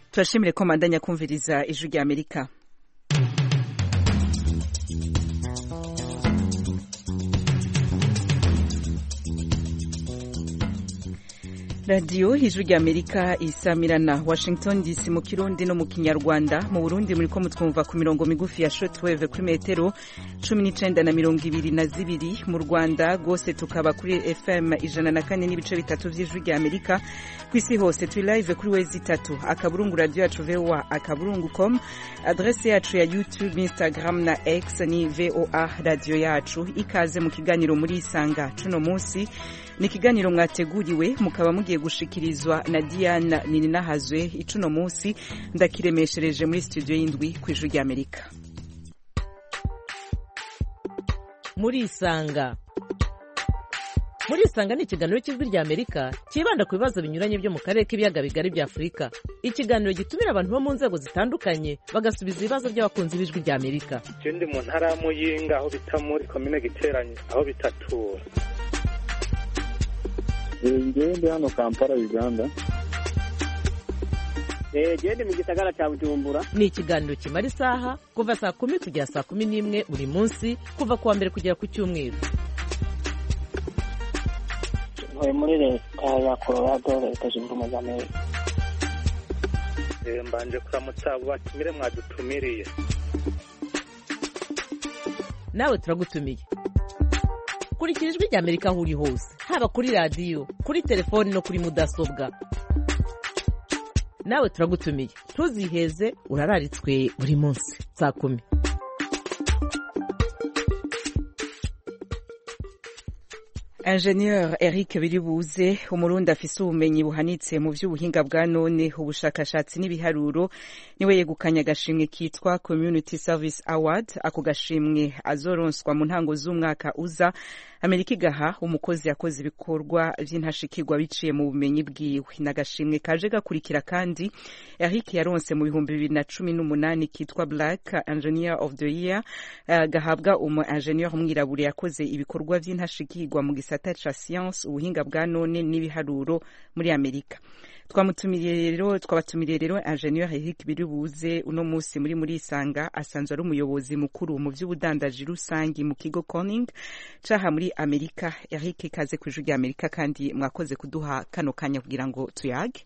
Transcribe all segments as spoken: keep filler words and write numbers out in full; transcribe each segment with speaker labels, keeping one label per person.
Speaker 1: turashimire ko mandanya kumviriza ijwi rya Amerika. Radio Ijwi rya Amerika isamirana Washington D C mu Kirundi no mu Kinyarwanda. Mu Burundi muri ko mutwumva ku mirongo migufi ya shortwave kuri metero cumi n'icenda na mirongo ibiri na zibiri. Mu Rwanda gose tukaba kuri F M ijana na kane n'ibice bitatu vy'Ijwi rya Amerika. Kwisi hose turi live kuri wezi itatu akaburungu radio yacu V O A akaburungu com. Adresse yacu ya YouTube, Instagram na X ni V O A radio yacu. Ikaze mu kiganiro muri Isanga cuno munsi. Ni kiganiro mwateguriwe mukaba mugiye gushikirizwa na Diana Nininahazwe. Icuno munsi ndakiremeshereje muri studio y'indwi kw'Ijwi rya Amerika.
Speaker 2: Muri Isanga Muri Isanga ni ikiganiro cy'Ijwi rya Amerika kibanda ku bibazo binyuranye byo mu karere k'ibiyaga bigari bya Afurika. Ikiganiro gitumira abantu bo mu nzego zitandukanye bagasubiza ibibazo by'abakunzi b'Ijwi rya Amerika.
Speaker 3: Je ndi mu ntara ya Muyinga aho bita muri commune Giteranye aho bitatura.
Speaker 4: Ngende hano Kampala Uganda.
Speaker 5: Eh gende mu gisagara cya Bujumbura.
Speaker 2: Ni ikiganiro kimara isaha kuva saa kumi kugera saa kumi n'imwe buri munsi kuva kuwa mbere kugera ku cyumweru.
Speaker 5: Ntuye muri leta ya Colorado, leta zunze ubumwe za Amerika.
Speaker 3: Eh mbanje kuramutsa batumire mwadutumiriye.
Speaker 2: Nawe turagutumiye. Kurikira Ijwi rya Amerika aho uri hose, haba kuri radio, kuri telefoni no kuri mudasobwa. Nawe turagutumiye, ntuziheze, urararitswe buri munsi saa kumi.
Speaker 1: Ingenieur Eric Biribuze, umurundi afise ubumenyi buhanitse mu vy'ubuhinga bwa none, ubushakashatsi n'ibiharuro, niwe yegukanya agashimwe kitwa Community Service Award. Ako gashimwe azoronswa mu ntango z'umwaka uza. Amerika igaha umukozi yakoze ibikorwa vy'intashikirwa biciye mu bumenyi bwiwe. Nagashimwe kaje gakurikira kandi Eric yaronse mu bihumbi bibiri na cumi n'umunani kitwa Black Engineer of the Year, uh, gahabwa umu ingenieur mwirabure yakoze ibikorwa vy'intashikirwa mu gisata ca science, ubuhinga bwa none n'ibiharuro muri Amerika. Twamutumiriye rero twabatumiriye rero ingenieur Eric Biribuze uno munsi muri muri Isanga. Asanzwe ari umuyobozi mukuru mu vy'ubudandaji rusangi mu kigo Corning caha muri Amerika. Eric, kaze ku Ijwi rya Amerika kandi mwakoze kuduha kano kanya kugira ngo tuyage.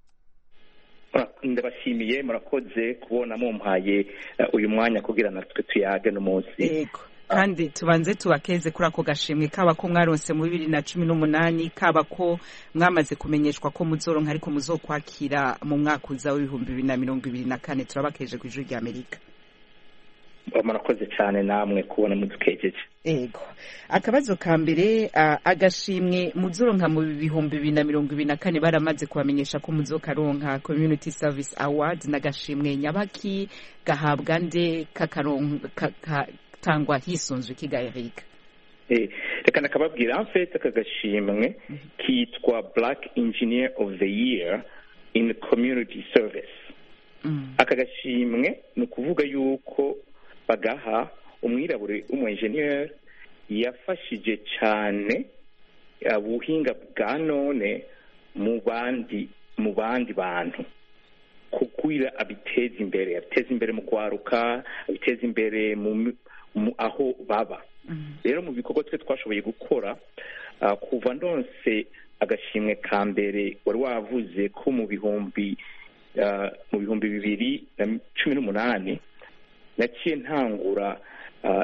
Speaker 6: Ndabashimiye, murakoze kubona mumpaye uh, uyu mwanya kugira natwe tuyage no munsi.
Speaker 1: Yego. Kandi tubanze tubakeze kuri ako gashimwe kaba ko mwaronse mu bibiri na cumi n'umunani, kaba ko mwamaze kumenyeshwa ko muzoronka ariko muzokwakira mu mwaka uza w'ibihumbi bibiri na mirongo ibiri na kane. Turabakeje ku Ijwi rya Amerika.
Speaker 6: Murakoze cyane namwe kubona mudukejeje.
Speaker 1: Ego. Akabazo ka mbere, uh, agashimwe muzoronka mu bihumbi bibiri na mirongo ibiri na kane baramaze kubamenyesha ko muzokaronka Community Service Award. Nagashimwe nyabaki gahabwa nde kakaronka ka, ka, tangwa hisunzwe kiga Eric?
Speaker 6: Eh reka nakababwira en fait akagashimwe kitwa Black Engineer of the Year in Community Service. Mm. Akagashimwe ni kuvuga yuko bagaha umwirabure umu engineer yafashije cyane ubuhinga bwa none mu bandi mu bandi bantu kukwira abiteza imbere abiteza imbere mu kwaruka abiteza imbere mu aho baba. Rero mu bikorwa twe twashoboye gukora uh, kuva ndonse agashimwe ka mbere wari wavuze ko mu bihumbi uh, mu bihumbi bibiri na cumi n'umunani naciye ntangura uh,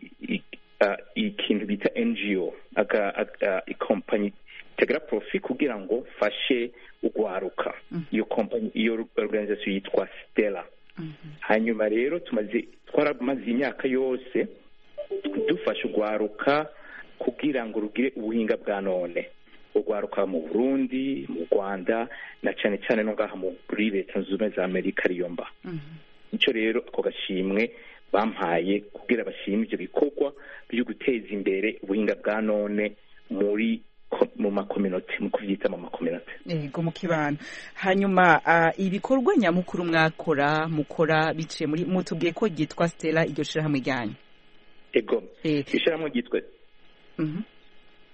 Speaker 6: ikintu bita N G O aga ikompanyi tegra profit kugira ngo fashe ugwaruka. Iyo company iyo organization yitwa Stella. Hanyuma rero tumaze twaramaze imyaka yose dufasha ugwaruka kugira ngo rugire ubuhinga bwa none, ugwaruka mu Burundi, mu Rwanda na cyane cyane no ngaha muri leta zunze za Amerika ariyo mba. Icyo rero ako gashimwe bampaye kugira bashime ibyo bikorwa byo guteza imbere ubuhinga bwa none muri mu makominoti mu kuvyita mu makominoti.
Speaker 1: Ego mu kibano. Hanyuma uh, ibikorwa nyamukuru mwakora mukora biciye muri mutubwiye ko gitwa Stella iryo shira hamwe ryanyu.
Speaker 6: Ego. Eh. Ishirahamwe gitwa Mhm.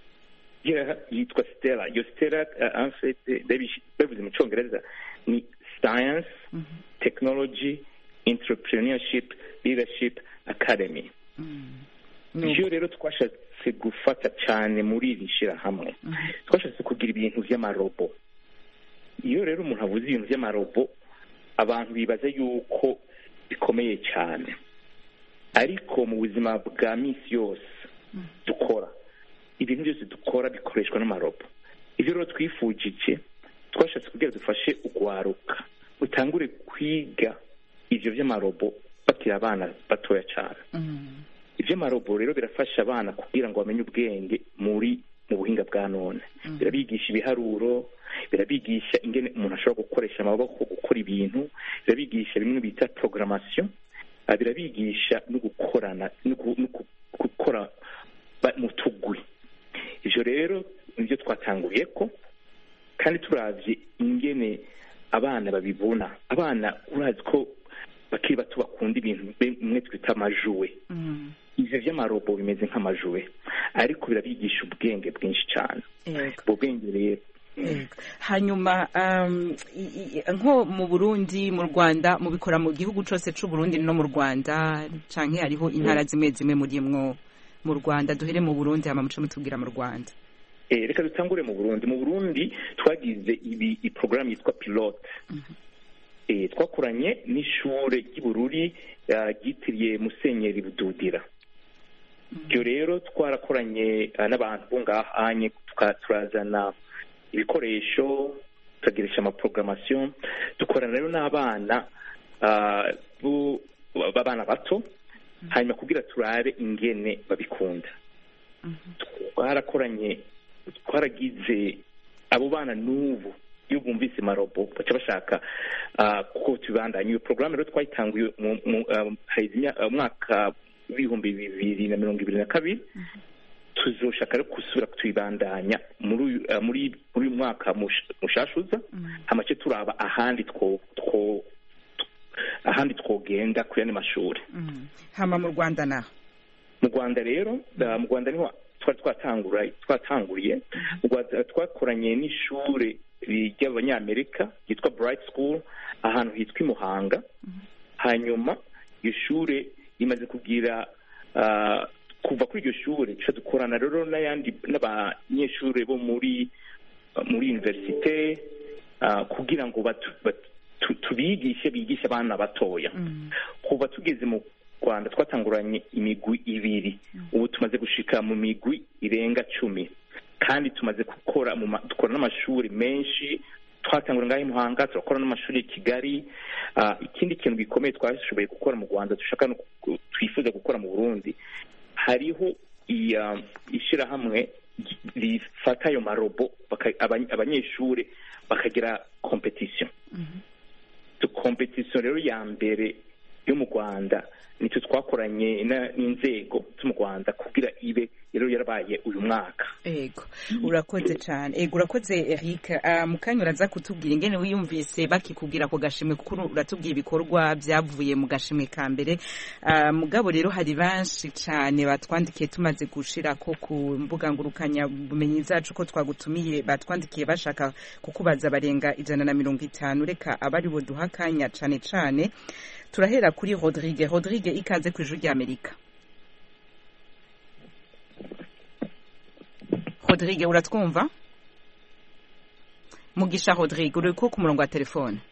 Speaker 6: Yeah, yitwa Stella. Yo Stella uh, en fait babivuze mu Cyongereza ni science technology entrepreneurship leadership academy. Ivyo rero twashatse gufata cyane muri iri shirahamwe, twashatse kugira ibintu vy'amarobo. Iyo rero umuntu avuze ibintu vy'amarobo, abantu bibaza yuko bikomeye cyane, ariko mu buzima bwa misi yose dukora ibintu byose dukora bikoreshwa n'amarobo. Ivyo rero twifujije, twashatse kugira dufashe ugwaruka utangure kwiga ivyo vy'amarobo bakiri abana batoya cyane. Ivyo amarobo rero birafasha abana kugira ngo bamenye ubwenge muri mu buhinga bwa none. Birabigisha ibiharuro, birabigisha ingene umuntu ashobora gukoresha amaboko gukora ibintu, birabigisha bimwe bita programmation, birabigisha no gukorana no gukora mu tugwi. Ivyo rero nivyo twatanguye ko, kandi turavye ingene abana babibona. Abana urazi ko bakiri bato bakunda ibintu bimwe twita amajuwe. Ivyo vy'amarobo bimeze nk'amajuwe, ariko birabigisha ubwenge bwinshi cyane. Ubwo bwenge rero
Speaker 1: hanyuma nko mu Burundi, mu Rwanda, mubikora mu gihugu cyose c'u Burundi no mu Rwanda, canke hariho intara zimwe zimwe muri mwo mu Rwanda? Duhere mu Burundi hama muce mutubwira mu Rwanda.
Speaker 6: Eh, reka dutangure mu Burundi. Mu Burundi twagize ibi i program yitwa pilote. Eh, twakoranye n'ishure ry'Ibururi ryitiriye Musenyeri Bududira. Byo rero twarakoranye n'abantu bungahanye, turazana ibikoresho, tukagirisha ama programmation, dukorana rero n'abana b'abana bato, hanyuma kugira turabe ingene babikunda. Twarakoranye, twaragize abo bana n'ubu iyo bumvise marobo baca bashaka ko tubandanya. Iyo program rero twayitanguye mu mwaka w'ibihumbi bibiri na mirongo ibiri na kabiri. Tuzoshaka rero kusubira kutubandanya muri muri muri mwaka mushashuza, hamace turaba ahandi two two ahandi twogenda kuyane mashuri.
Speaker 1: Hama mu Rwanda na
Speaker 6: mu Rwanda rero mu Rwanda niho twari twatangura twatanguriye. Twakoranye n'ishure ry'Abanyamerika yitwa Bright School ahantu hitwa Muhanga. Hanyuma iyo shure imaze kugira kuva kuri iryo shure cyo dukorana rero n'ayandi n'abanyeshure bo muri muri universite kugira ngo tubigishe bigisha abana batoya. Kuva tugeze mu Rwanda twatanguranye imigwi ibiri, ubu tumaze gushika mu migwi irenga cumi, kandi tumaze gukora mu dukora n'amashuri menshi. Twatangura ngaho Muhanga, turakora n'amashuri ya Kigali. Ikindi kintu gikomeye twashoboye gukora mu Rwanda dushaka no twifuza gukora mu Burundi, hariho ishirahamwe rifata ayo marobo abanyeshure bakagira competition. Tu competition rero ya mbere yo mu Rwanda nitwe twakoranye n'inzego zo mu Rwanda kugira ibe rero yarabaye uyu mwaka.
Speaker 1: Ego urakoze cyane. Ego urakoze Eric. Mukanya uraza kutubwira ingene wiyumvise bakikubwira ko gashimwe, kuko uratubwiye ibikorwa byavuye mu gashimwe ka mbere. Mugabo rero hari banshi cyane batwandikiye tumaze gushira ko ku mbuga ngurukanya bumenyi zacu ko twagutumiye, batwandikiye bashaka kukubaza barenga ijana na mirongo itanu. Reka abari bo duhakanya cyane cyane. Turahera kuri Rodrigue. Rodrigue, ikaze ku Ijwi ry'Amerika. Rodrigue, uratwumva? Mugisha Rodrigue, uri ko ku murongo wa telefone?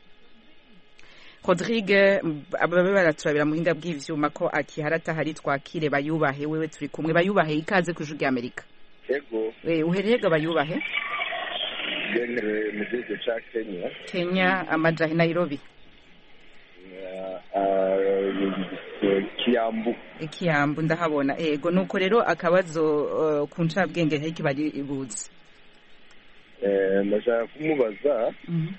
Speaker 1: Rodrigue, ababe baraturabira muhinga bw'ivyuma ko akiharata hari twakire Bayubahe. Wewe turi kumwe. Bayubahe, ikaze ku Ijwi ry'Amerika.
Speaker 7: Yego.
Speaker 1: Eh, uhereye Bayubahe?
Speaker 7: Yengere mu gihugu ca Kenya.
Speaker 1: Kenya, amajahe Nairobi.
Speaker 7: Kiyambu.
Speaker 1: Kiyambu ndahabona. Ego nuko rero akabazo ku ncabwenge heki bari ibuze.
Speaker 7: Eh, ndashaka kumubaza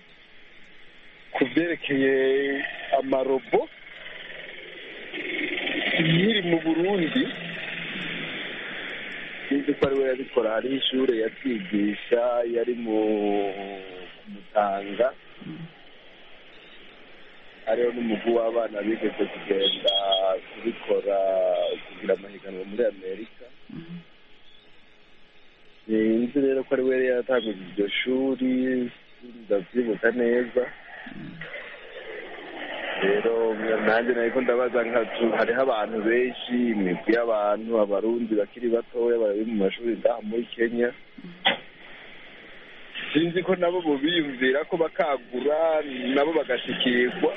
Speaker 7: kuvyerekeye amarobo yiri mu Burundi. Sinzi ko ariwe yabikora, hari ishure yatwigisha yari mu Mutanga. Hariho n'umugwi w'abana bigeze kugenda kubikora kugira amahiganwa muri Amerika. Sinzi rero ko ari we yatanguje iryo shuri, ndavyibuka neza. rero nanjye nariko ndabaza nkacu hariho abantu benshi imigwi y'abantu abarundi bakiri batoya bari mu mashuri ngaha muri Kenya sinzi ko nabo bobiyumvira ko bakagura nabo bagashikirwa.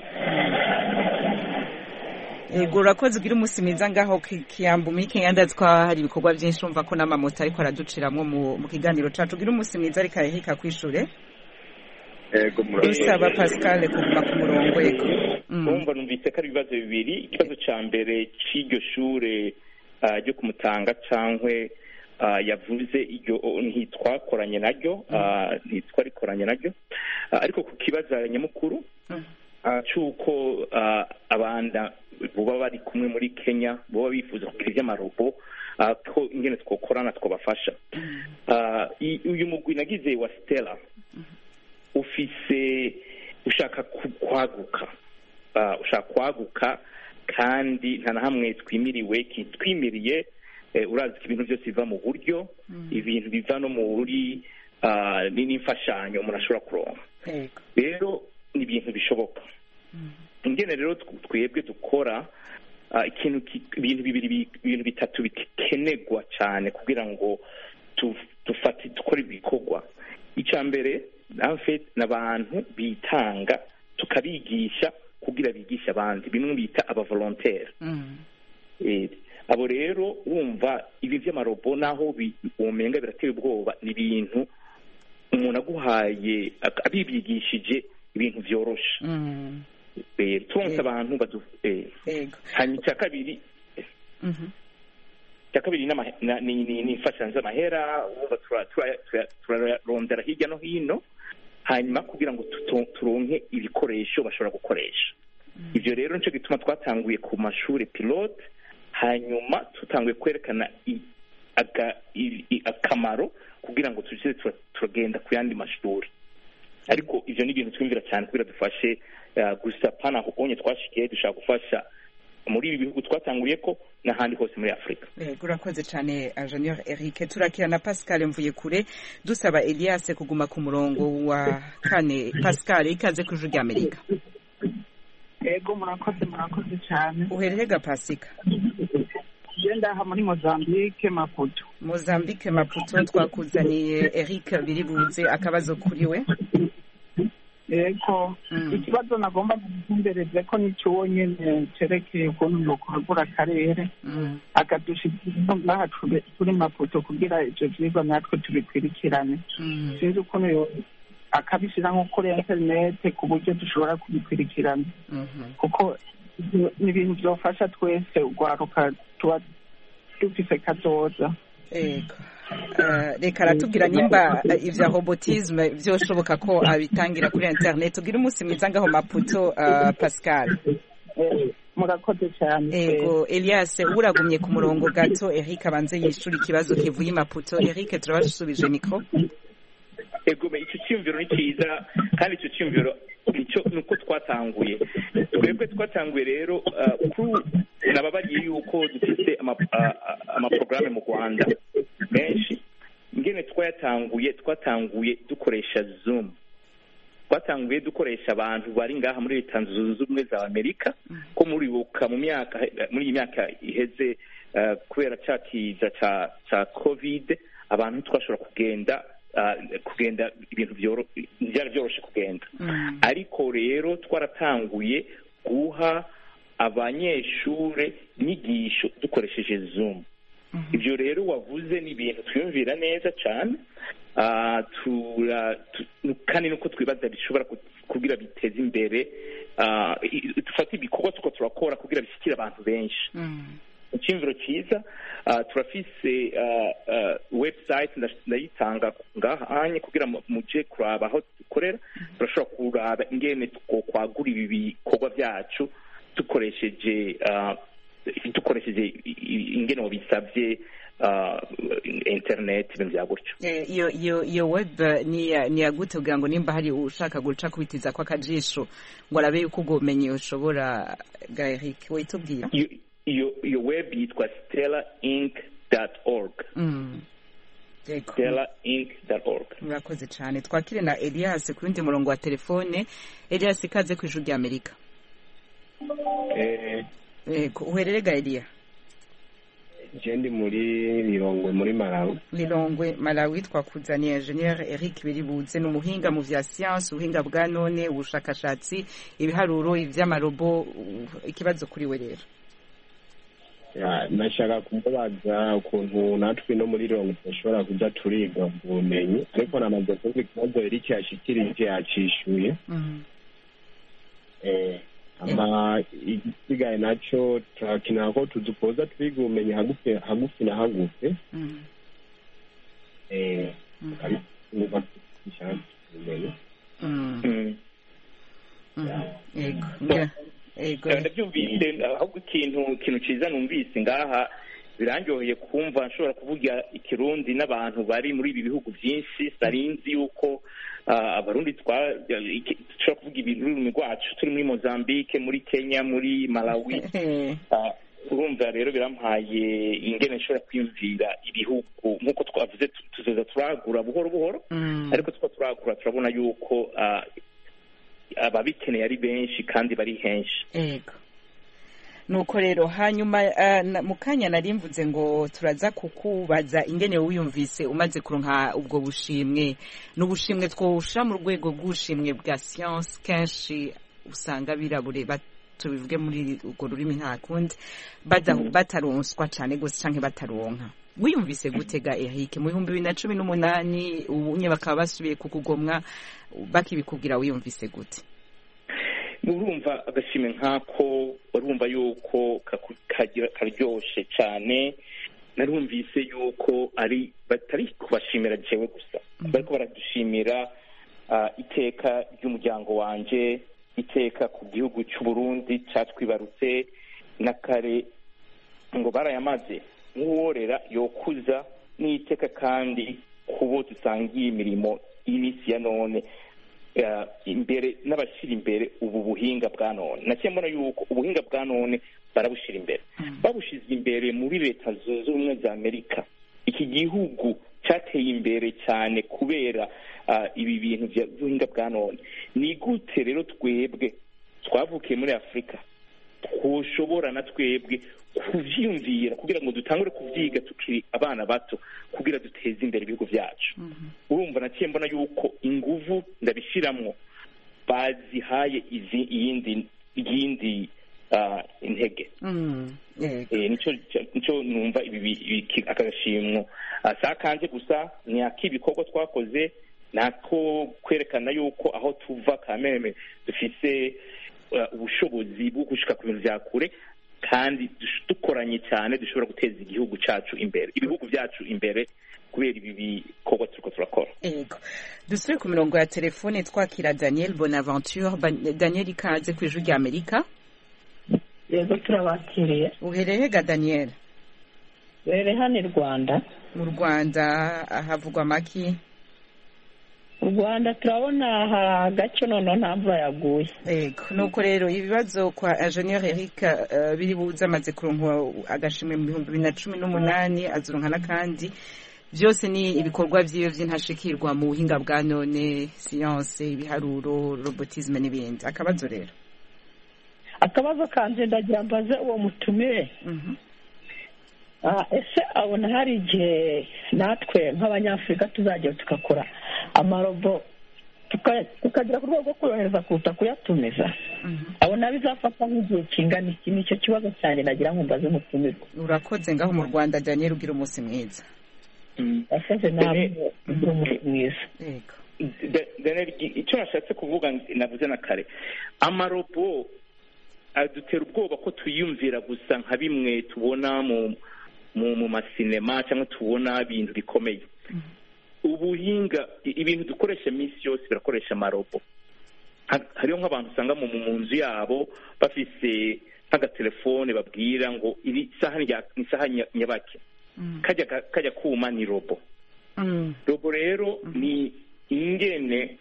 Speaker 1: Ego urakoze ugira umunsi mwiza ngaho Kiyambu muri Kenya ndatswa hari ibikorwa byinshi umva ko n'amamoto ariko araduciramwo mu kiganiro cacu ugira umunsi mwiza ariko ahika kw'ishure.
Speaker 7: Ego murakoze.
Speaker 1: Usaba Pascal kuguma ku murongo ego.
Speaker 6: Umva numvise ko ari ibibazo bibiri, ikibazo ca mbere c'iryo shure ryo kumutanga cankwe yavuze iryo ntitwakoranye naryo ntitwarikoranye naryo ariko ku kibazo nyamukuru c'uko abanda boba bari kumwe muri Kenya boba bifuza kugira ivy'amarobo ko ingene twokorana twobafasha. Uyu mugwi nagize wa Stella ufise ushaka kwaguka ushaka kwaguka kandi nta na hamwe twimiriwe kitwimiriye urazi ko ibintu byose biva mu buryo ibintu biva no muri n'imfashanyo umuntu ashobora kuronka rero ni ibintu bishoboka ingene rero twebwe dukora ikintu ibintu bibiri ibintu bitatu bikenerwa cyane kugira ngo dufate dukore ibikorwa. Icya mbere n'abantu bitanga tukabigisha kugira bigisha abandi bimwe bita abavolontaire. Abo rero wumva ibi by'amarobo naho umenga birateye ubwoba ni ibintu umuntu aguhaye abibigishije ibintu byoroshe. Turonse abantu badu hanyuma icya kabiri icya kabiri ni imfashanyo z'amahera wumva turarondera hirya no hino hanyuma kugira ngo turonke ibikoresho bashobora gukoresha. Ibyo rero nicyo gituma twatanguye ku mashuri pilote hanyuma tutanguye kwerekana akamaro kugira ngo tujye turagenda ku yandi mashuri. Ariko ibyo ni ibintu twumvira cyane kugira dufashe gusa pana kubonye twashikiye dushaka gufasha muri ibi bihugu twatanguye ko n'ahandi hose muri Afrika.
Speaker 1: Yego urakoze cyane Junior Eric. Turakira na Pascal mvuye kure dusaba Elias kuguma ku murongo wa kane. Pascal ikaze ku Juru Amerika.
Speaker 8: Yego murakoze murakoze cyane.
Speaker 1: Uherega Pasika.
Speaker 8: Genda aha muri Mozambique Maputo.
Speaker 1: Mozambique Maputo twakuzaniye Eric biribuze akabazo kuri we.
Speaker 8: Eko ikibazo nagomba kumbereze ko nicyo nyene cerekeye ukuntu nokora akarere akadushikira ngaha turi Maputo kugira ivyo vyigwa natwe tubikwirikirane. Sinzi ukuntu akabishyira nko kuri interinete ku buryo dushobora kubikwirikirana kuko ni ibintu byofasha twese urwaruka tuba dufise kazoza.
Speaker 1: Reka aratubwira nimba ivya robotisme vyoshoboka ko abitangira kuri internet. Ugira umunsi mwiza ngaho Maputo Pascal.
Speaker 8: Murakoze cyane.
Speaker 1: Ego Elias uragumye ku murongo gato Eric abanze yishura ikibazo kivuye Maputo. Eric turabashubije micro.
Speaker 6: Ego me icyo cyumviro ni cyiza kandi icyo cyumviro icyo nuko twatanguye twebwe twatanguye rero nababariye yuko dufite amaprograme mu Rwanda menshi ingene twayatanguye twatanguye dukoresha Zoom twatanguye dukoresha abantu bari ngaha muri Leta Zunze Ubumwe za Amerika ko muri buka mu myaka muri iyi myaka iheze kubera cyakiza ca ca covid abantu twashobora kugenda kugenda ibintu byari byoroshe kugenda ariko rero twaratanguye guha abanyeshure inyigisho dukoresheje Zoom. Ibyo rero wavuze ni ibintu twiyumvira neza cyane kandi nuko twibaza bishobora kugira biteze imbere dufata ibikorwa tuko turakora kugira bishyikire abantu benshi. Icyumviro cyiza turafise website ndayitanga ngaha kugira muje kuraba aho dukorera turashobora kuraba ingene twagura ibi bikorwa byacu dukoresheje dukoresheje ingene wabisabye internet ibintu bya gutyo.
Speaker 1: iyo iyo iyo web ni ni yagute kugira ngo nimba hari ushaka guca kubitiza kwa kajisho ngo arabe yuko ugomenye ushobora ga Eric witubwira.
Speaker 6: Iyo iyo web yitwa stella inc dot org.
Speaker 1: Mm.
Speaker 6: stella inc dot org.
Speaker 1: murakoze cyane. Twakire na Elias ku wundi murongo wa telefone. Elias, ikaze ku ijuru rya Amerika.
Speaker 9: eh
Speaker 1: yego uhererega Elias?
Speaker 9: je ndi muri Lilongwe muri Malawi.
Speaker 1: Lilongwe Malawi. Twakuzaniye Engineer Eric Biribuze, n'umuhinga mu vya science, ubuhinga bwa none, ubushakashatsi, ibiharuro, ivy'amarobo. Ikibazo kuri we rero.
Speaker 9: ya nashaka kumubaza ukuntu natwe no muri Lilongwe dushobora kuja turiga ubumenyi, ariko namaze kumva ikibazo Eric yashikirije yacishuye.
Speaker 1: Mhm.
Speaker 9: eh ama igisigaye naco turakina ko tuzukoza twiga ubumenyi hagufi hagufi na hagufi.
Speaker 1: Mhm.
Speaker 9: eh ari kuba cyane ubumenyi.
Speaker 1: Mhm. Yego. Yego.
Speaker 6: Ndabyumvise ahubwo ikintu ikintu ciza numvise ngaha birangyoheye kumva nshobora kuvuga ikirundi n'abantu bari muri ibi bihugu byinshi. Sarinzi yuko abarundi dushobora kuvuga ibintu ururimi rwacu turi muri Mozambique, muri Kenya, muri Malawi. Urumva rero birampaye ingene nshobora kwiyumvira ibihugu nk'uko twavuze tuzoza turagura buhoro buhoro, ariko two turagura turabona yuko ababikeneye ari benshi kandi bari henshi.
Speaker 1: Yego. Nuko rero hanyuma uh, mu kanya nari mvuze ngo turaza kukubaza ingene wiyumvise umaze kuronka ubwo bushimwe. N'ubushimwe twosha mu rwego bw'ubushimwe bwa science, kenshi usanga birabure tubivuge muri urwo rurimi nta kundi bataronswa cyane gose canke bataronka. Wiyumvise gutega Eric mu bihumbi bibiri na cumi n'umunani ubunye bakaba basubiye kukugomwa bakibikubwira, wiyumvise gute?
Speaker 6: Urumva agashime nkako urumva yuko kagira karyoshe cyane. Narumvise yuko ari batari kubashimira jewe gusa, bariko baradushimira iteka ry'umuryango wanje, iteka ku gihugu cy'u Burundi cyatwibarutse na kare ngo barayamaze nk'uworera yokuza n'iteka kandi kubo dusangiye imirimo y'imisi ya none imbere n'abashira imbere ubu buhinga bwa none. Naciye mbona yuko ubuhinga bwa none barabushira imbere, babushize imbere muri Leta Zunze Ubumwe za Amerika. Iki gihugu cyateye imbere cyane kubera ibi bintu by'ubuhinga bwa none. Ni gute rero twebwe twavukiye muri Afrika twoshobora na twebwe kuvyiyumvira kugira ngo dutangure kuvyiga tukiri abana bato kugira duteze imbere ibihugu byacu? Urumva naciye mbona yuko inguvu ndabishiramwo bazihaye izi iyindi yindi intege. nico nico numva ibi akagashimwo sakanje gusa ni akibikorwa twakoze nako kwerekana yuko aho tuva kameme dufise ubushobozi bwo gushika ku bintu vya kure kandi dukoranye cyane dushobora guteza igihugu cyacu imbere, ibihugu byacu imbere kubera ibi bikorwa turiko turakora.
Speaker 1: Ego dusubire ku mirongo ya telefone twakira Daniel Bonaventure. Daniel, ikaze ku ijuru rya Amerika.
Speaker 10: Yego turabakiriye.
Speaker 1: Uhereye ga Daniel?
Speaker 10: Uhereye hano i Rwanda.
Speaker 1: Mu Rwanda havugwa maki?
Speaker 10: Mu Rwanda turabona hagacyo none nta mvura yaguye.
Speaker 1: Ego nuko rero ibibazo kwa Engineer Eric uh, biri buza amaze kuronka agashimwe mu bihumbi bibiri na cumi n'umunani azuronka nakandi byose ni ibikorwa vyiyo vy'intashikirwa mu buhinga bwa none, science, ibiharuro, robotisme n'ibindi. Akabazo rero
Speaker 10: akabazo kanje ndagira mbaze uwo mutumire
Speaker 1: mhm
Speaker 10: ah ese abona hari igihe natwe nk'abanyafrika tuzagiye tukakora amarobo tukagira ku rwego rwo kuyohereza kuruta kuyatumiza? Abona bizafata nk'igihe kingana iki? Nicyo kibazo cyane nagira ngo mbaze mutumire.
Speaker 1: Urakoze ngaho mu Rwanda Daniel, ugira umunsi mwiza.
Speaker 10: Asante nawe ugira umunsi mwiza.
Speaker 1: Yego
Speaker 6: Daniel, icyo nashatse kuvuga navuze na kare, amarobo adutera ubwoba ko tuyumvira gusa nka bimwe tubona mu mu mu masinema cyangwa tubona ibintu bikomeye. Ubuhinga ibintu dukoresha iminsi yose birakoresha amarobo. Hariho nk'abantu usanga mu nzu yabo bafise nk'agatelefone babwira ngo iri saha ni saha nyabaki, kajya kajya kuma ni robo. Robo rero ni ingene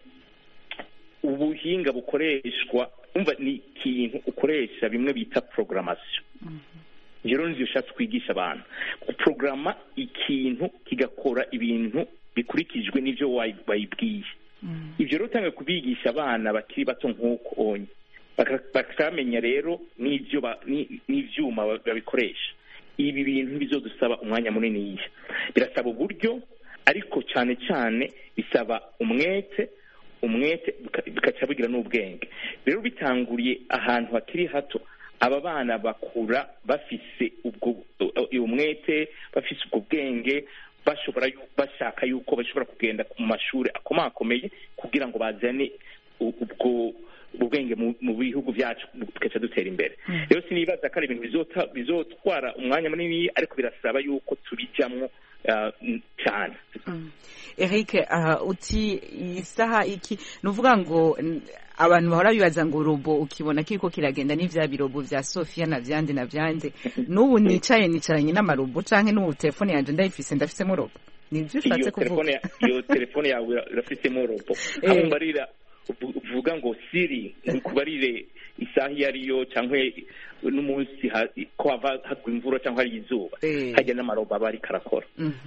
Speaker 6: ubuhinga bukoreshwa, umva ni ikintu ukoresha bimwe bita programmation. rero nivyo ushatse kwigisha abantu guprograma ikintu kigakora ibintu bikurikijwe n'ivyo wayibwiye. Ivyo rero utangiye kubigisha abana bakiri bato nk'uko onye bakamenya rero n'ivyuma babikoresha. Ibi bintu bizodusaba umwanya munini, birasaba uburyo, ariko cyane cyane bisaba umwete umwete bikaca bigira n'ubwenge. Rero bitanguriye ahantu hakiri hato, aba bana bakura bafise ubwo umwete, bafise ubwo bwenge, bashobora bashaka yuko bashobora kugenda mu mashuri akomakomeye kugira ngo bazane ubwo ubwenge mu bihugu byacu tukaca dutera imbere. Rero sinibaza ko ari ibintu bizotwara umwanya munini, ariko birasaba yuko tubijamwo cyane.
Speaker 1: Eric, uti isaha iki nuvuga ngo abantu bahora bibaza ngo robo ukibona kiriko kiragenda n'ivya birobo vya Sofia na vyande na vyande, n'ubu nicaye nicaranye n'amarobo canke n'ubu telefone yanje ndayifise ndafisemo robo? Nivyo ushatse kuvuga?
Speaker 6: Iyo telefone yawe urafisemo robo, aho mbarira uvuga ngo Siri kubarire isaha iyo ariyo cyangwa n'umunsi ko hava hagwa imvura cyangwa hari izuba, hajya n'amarobo aba ariko arakora.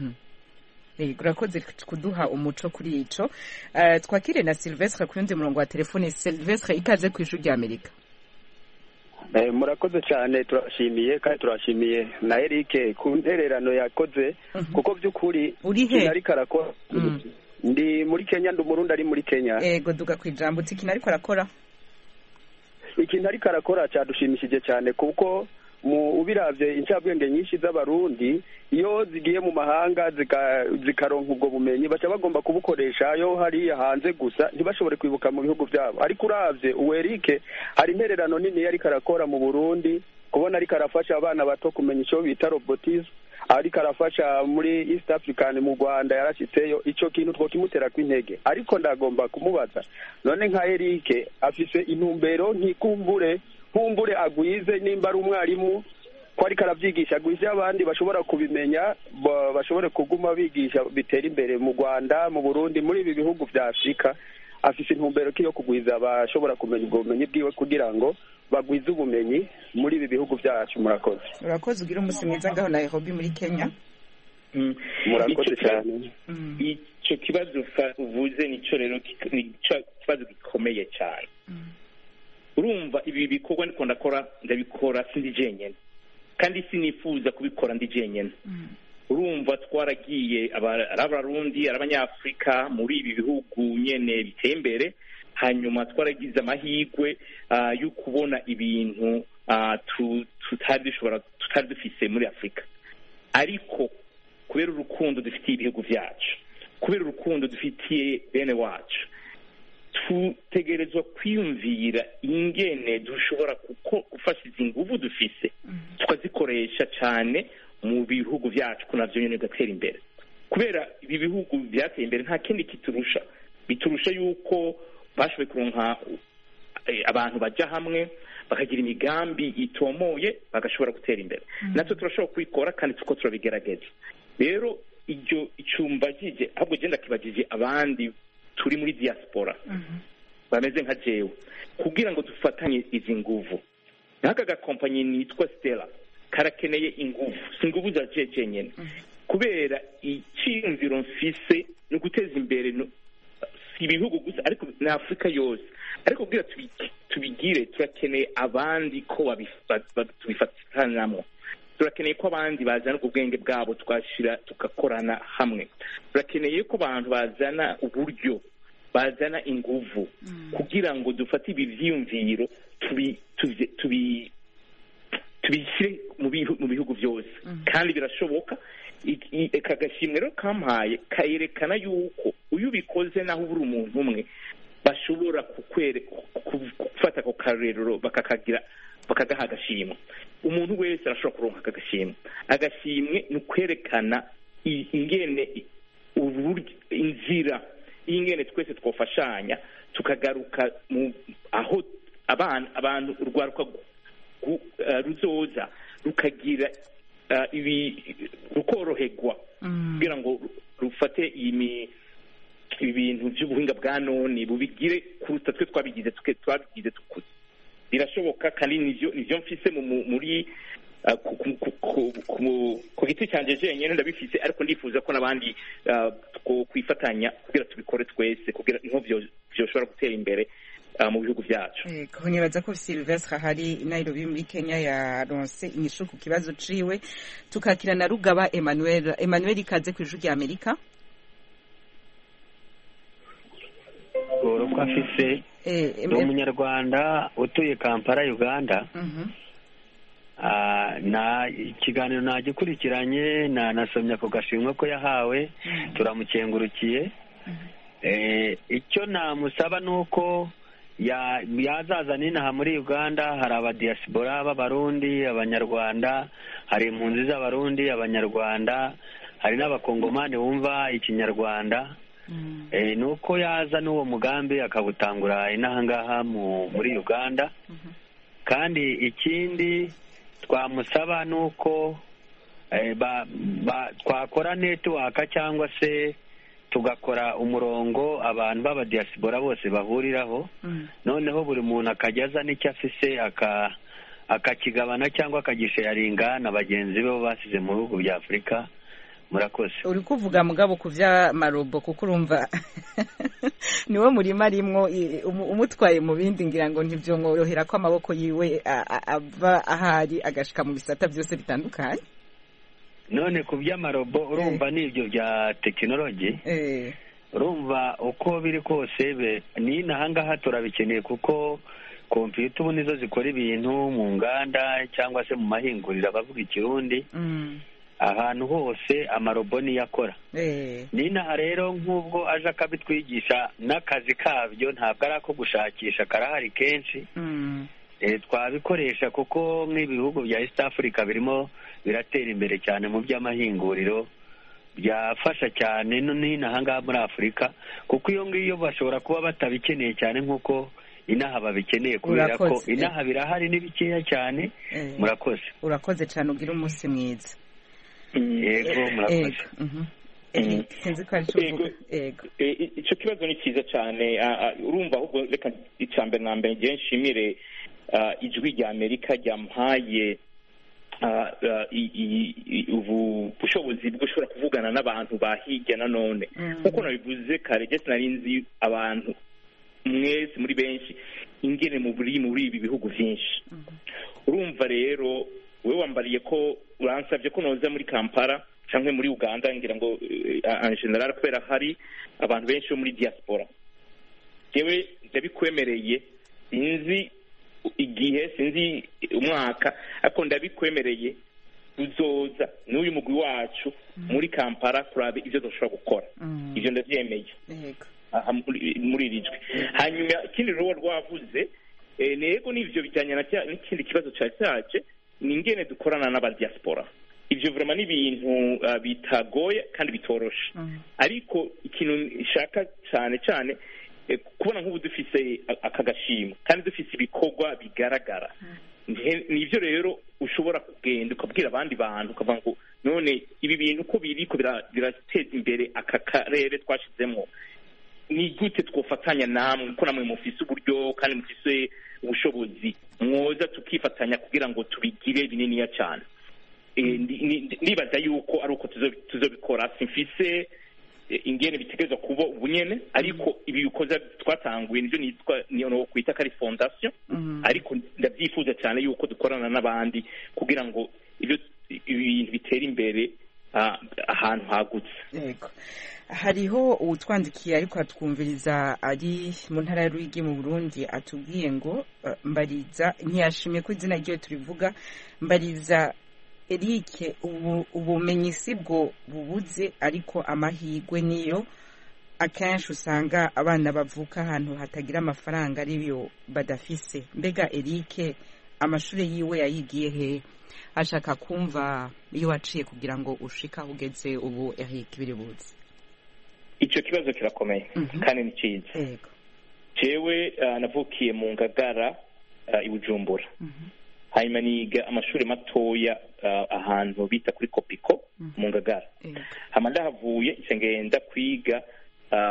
Speaker 1: Urakoze kuduha umuco kuri ico. Twakire na Silvestre ku yundi murongo wa telefone. Silvestre, ikaze ku ijwi rya Amerika.
Speaker 11: Murakoze cyane, turashimiye kandi turashimiye na Eric ku ntererano yakoze, kuko by'ukuri kinari karakora. Ndi muri Kenya, ndi umurundi ari muri Kenya.
Speaker 1: Ego duga kwijambo uti kinari karakora.
Speaker 11: Ikintu ari karakora cyadushimishije cyane, kuko mu ubiravye incabwenge nyinshi z'abarundi iyo zigiye mu mahanga zikaronka ubwo bumenyi baca bagomba kubukoresha yo hari hanze gusa, ntibashobore kwibuka mu bihugu byabo. Ariko uravye Uwerike hari intererano nini yari karakora mu Burundi, kubona ari karafasha abana bato kumenya ico bita robotisme, ari karafasha muri East African mu Rwanda yarashitseyo. Ico kintu two kimutera kw'intege, ariko ndagomba kumubaza none nka Eric afise intumbero nkikumbure kumbure agwize nimba ari umwarimu ko ari karavyigisha agwize abandi bashobora kubimenya, bashobore kuguma bigisha bitera imbere mu Rwanda, mu Burundi, muri ibi bihugu vya Afrika. Afise intumbero kiyo kugwiza bashobora kumenya ubwo bumenyi bwiwe kugira ngo bagwize ubumenyi muri ibi bihugu byacu. Murakoze.
Speaker 1: Urakoze, ugira umunsi mwiza ngaho Nairobi muri Kenya.
Speaker 11: Murakoze cyane.
Speaker 6: Ico kibazo uvuze nico rero nico kibazo gikomeye cyane. Urumva ibi bikorwa ndiko ndakora ndabikora sindi jenyene, kandi sinifuza kubikora ndi jenyene. Urumva twaragiye abarundi abanyafrika muri ibi bihugu nyene biteye imbere, hanyuma twaragize amahirwe yo kubona ibintu tutari dushobora tutari dufise muri Afrika. Ariko kubera urukundo dufitiye ibihugu vyacu, kubera urukundo dufitiye bene wacu, tutegerezwa kwiyumvira ingene dushobora kuko gufasha izi nguvu dufise tukazikoresha cyane mu bihugu vyacu ko navyo nyene gatera imbere. Kubera ibi bihugu byateye imbere nta kindi kiturusha, biturusha yuko bashoboye kuronka abantu bajya hamwe bakagira imigambi itomoye bagashobora gutera imbere. Natwe turashobora kubikora kandi tuko turabigerageza. Rero iryo icumbagije ahubwo genda kibagije abandi turi muri diaspora bameze nka jewe kugira ngo dufatanye izi nguvu. N'aka gakompanyi nitwa Stella karakeneye inguvu, si inguvu za jeje nyene, kubera icyumviro mfise no guteza imbere si ibihugu gusa ariko na Afrika yose. Ariko kugira tubigire turakeneye abandi ko tubifatanamo, turakeneye ko abandi bazana ubwenge bwabo twashira tugakorana hamwe, turakeneye ko abantu bazana uburyo, bazana inguvu kugira ngo dufate ibi vyiyumviro tubi tubi tubishyire mu bihugu byose. Kandi birashoboka. Kagashimwe rero kampaye kayerekana yuko uyu bikoze naho uburi umuntu umwe bashobora gufata ako karero bakakagira bakagaha agashimwe. Umuntu wese arashobora kuronka agashimwe. Agashimwe ni ukwerekana ingene inzira ingene twese twofashanya tukagaruka mu aho abana abantu urwaruka ruzoza rukagira ibi rukoroherwa kugira ngo rufate ibintu by'ubuhinga bwa none bubigire kuruta twe twabigize twabigize tukuze. Birashoboka kandi nivyo nivyo mfise muri ku giti cyanjye jenyine ndabifise ariko ndifuza ko n'abandi kwifatanya kugira tubikore twese kugira niho byoshobora gutera imbere mu bihugu byacu.
Speaker 1: Yego nibaza ko Sylvestre hari Nairobi muri Kenya yaronse inyishu ku kibazo ciwe tukakira na Rugaba Emmanuel. Emmanuel ikaze ku ijuru rya Amerika.
Speaker 12: Goro kwa fise eh umunyarwanda utuye Kampala Uganda. Mhm. Ah na ikiganiro nagikurikiranye na nasomya ko gashimwe ko yahawe turamukengurukiye. Eh icyo namusaba nuko ya yazaza ninaha muri Uganda hari abadiaspora b'abarundi abanyarwanda hari impunzi z'abarundi abanyarwanda hari n'abakongomane bumva ikinyarwanda mm. eh nuko yaza n'uwo mugambi akabutangura inaha ngaha muri Uganda mm -hmm. kandi ikindi twamusaba nuko eh, ba, ba twakora network cyangwa se tugakora umurongo abantu baba diaspora bose bahuriraho mm. noneho buri muntu akajyaza n'icyo afise aka akakigabana cyangwa akagisharinga na bagenzi be basize mu bihugu bya Afrika. Murakoze.
Speaker 1: Uri kuvuga mugabo ku vya marobo kuko urumva niwe murima rimwo umutwaye mu bindi ngira ngo ntivyo ngorohera ko amaboko yiwe ava ahari agashika mu bisata byose bitandukanye.
Speaker 12: None ku by'amarobo urumva n'ibyo bya tekinoloji eh urumva uko biri kose be ni nahangaha turabikeneye kuko computer ubu nizo zikora ibintu mu nganda cyangwa se mu mahinguriro bavuga ikirundi mm. ahantu hose amarobo ni yakora eh nina rero nk'ubwo aje akabitwigisha n'akazi kabyo ntabwo ari ako gushakisha karahari kenshi mm. eh twabikoresha kuko nk'ibihugu bya East Africa birimo biratera imbere cyane mu by'amahinguriro byafasha cyane nina hanga muri Afrika kuko iyo ngiyo bashobora kuba batabikeneye cyane nkuko inaha babikeneye kubera ko inaha birahari n'ibikeya cyane eh. Murakoze.
Speaker 1: Urakoze cyane ugira umunsi mwiza.
Speaker 12: Yego murakoze.
Speaker 6: Icyo kibazo ni cyiza cyane urumva ahubwo reka icambere na mbere ngiye nshimire ijwi rya Amerika ryamuhaye ubu bushobozi bwo ushobora kuvugana n'abantu bahirya na none kuko nabivuze kare je sinari nzi abantu mwese muri benshi ingene mu buri muri ibi bihugu byinshi urumva rero we wambariye ko uransabye ko noza muri Kampala canke muri Uganda ngira ngo en general kubera hari abantu benshi bo muri diaspora jewe ndabikwemereye inzi igihe sinzi umwaka ariko ndabikwemereye uzoza n'uyu mugwi wacu muri Kampala kurabe ibyo dushobora gukora ivyo ndavyemeye muri rijwe hanyuma ikindi rero rwavuze nego n'ivyo bijyanye n'ikindi kibazo cyaje ni ingene dukorana n'abadiaspora ivyo vraiment n'ibintu bitagoye kandi bitoroshe ariko ikintu nshaka cyane cyane kubona nk'ubu dufise akagashimo kandi dufise ibikorwa bigaragara nivyo rero ushobora kugenda ukabwira abandi bantu ukavuga ngo none ibi bintu ko biriko birateza imbere aka karere twashizemo ni gute twofatanya namwe ko namwe mufise uburyo kandi mufise ubushobozi mwoza tukifatanya kugira ngo tubigire bininiya cyane nibaza yuko ari uko tuzobikora simfise ingene bitegerezwa kuba ubunyene ariko ibi bikoza twatanguye nivyo nitwa niyo kwita kari fondation ariko ndavyifuza cyane yuko dukorana n'abandi kugira ngo ibyo ibintu bitera imbere ahantu hagutse.
Speaker 1: Yego hariho utwandikiye ariko atwumviriza ari mu ntara ya Ruyigi mu Burundi atubwiye ngo mbariza ntiyashimye ko izina ryo turivuga mbariza Eric ubu ubumenyi sibwo bubuze ariko amahigwe niyo akenshi usanga abana bavuka ahantu hatagira amafaranga ariyo badafise mbega Eric amashuri yiwe yayigiye he ashaka kumva iyo waciye kugira ngo ushika ugeze ubu Eric biribuze
Speaker 6: icyo kibazo kirakomeye kandi ni cyiza yego jewe navukiye mu Ngagara i Bujumbura hanyuma niga amashuri matoya ahantu bita kuri Kopiko mu Ngagara hama ndahavuye ngenda kwiga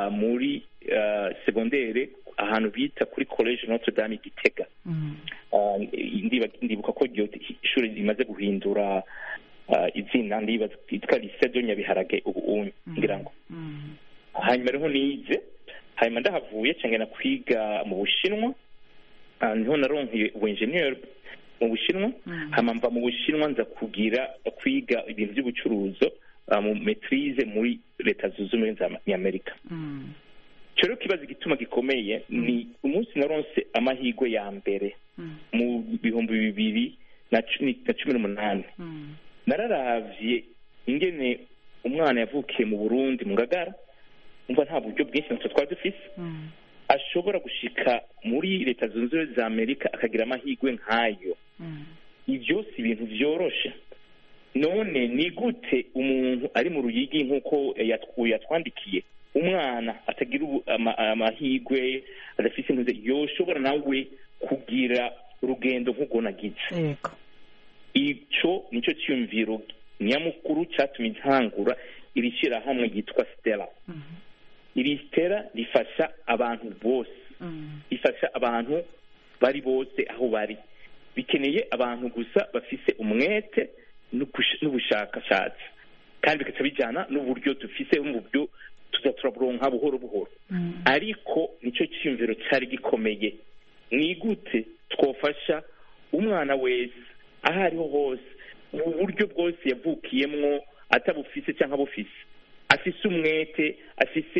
Speaker 6: muri secondaire ahantu bita kuri College Notre Dame Gitega ndibuka ko iryo ishuri rimaze guhindura izina ndibaza ryitwa lycée de Nyabiharage ubu ngira ngo hanyuma rero nize hanyuma ndahavuye cyangwa kwiga mu Bushinwa niho naronkeye ubu engineer mu Bushinwa hanyuma mva mu Bushinwa nza kugira kwiga ibintu by'ubucuruzo mu maîtrise muri leta zunze ubumwe za Amerika. Cyo kibazo gituma gikomeye ni umunsi naronse amahirwe ya mbere mu bihumbi bibiri na cumi n'umunani nararavye ingene umwana yavukiye mu Burundi mu Ngagara umva nta buryo bwinshi natwe twari dufise ashobora gushika muri leta zunze ubumwe za Amerika akagira amahirwe nk'ayo. Ibyo si ibintu vyoroshe. None ni gute umuntu ari mu Ruyigi nk'uko yatwandikiye umwana atagira amahirwe adafise impuze yoshobora nawe kugira urugendo nk'ubwo nagize? Ico nico cyumviro nyamukuru cyatumye ntangura iri shyirahamwe ryitwa Stella. Iri Stella rifasha abantu bose, rifasha abantu bari bose aho bari, bikeneye abantu gusa bafise umwete n'ubushakashatsi kandi bikaca bijyana n'uburyo dufise mu buryo tuza turaburonka buhoro buhoro. Ariko nicyo cyumviro cyari gikomeye, ni gute twofasha umwana wese aho ariho hose mu buryo bwose yavukiyemwo atabufise cyangwa bufise, afise umwete, afise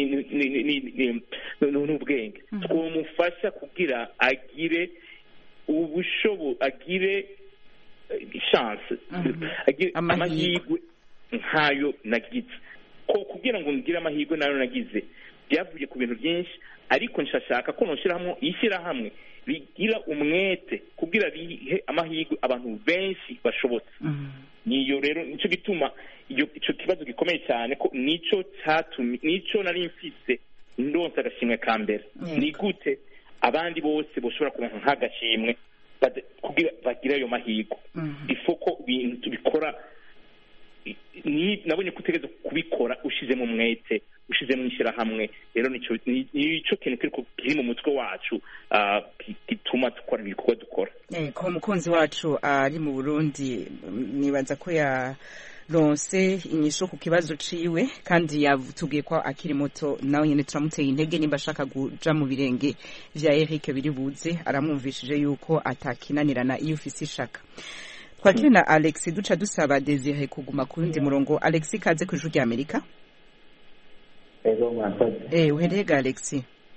Speaker 6: n'ubwenge, twomufasha kugira agire ubushobo, agire chance, agire amahirwe nkayo nagize. Ko kugira ngo ngire amahirwe nayo nagize byavuye ku bintu byinshi, ariko nshashaka ko noshyiramo ishyirahamwe rigira umwete kugira rihe amahirwe abantu benshi bashobotse. Niyo rero nicyo gituma icyo kibazo gikomeye cyane ko nico cyatumye nico nari mfise ndonsa agashimwe ka mbere. Ni gute abandi bose boshobora kuronka nk'agashimwe kugira bagira ayo mahirwe? Ifoko bintu tubikora ni nabonye kutegeza kubikora ushizemo umwete, ushizemo ishyirahamwe. Rero nico nico kintu kiri mu mutwe wacu gituma dukora ibikorwa dukora.
Speaker 1: Ko umukunzi wacu ari mu Burundi nibaza ko ya ronse inyisho ku kibazo ciwe kandi yatubwiye ko akiri muto, nawe nyene turamuteye intege nimba ashaka kuja mu birenge vya Eric Biribuze, aramwumvishije yuko atakinanirana iyo ufise ishaka. Twakiri na Alex duca dusaba Desire kuguma ku rundi murongo. Alex kaze ku ijuru rya Amerika.
Speaker 13: Ego mwakoze.
Speaker 1: Eh uhereye ga Alex?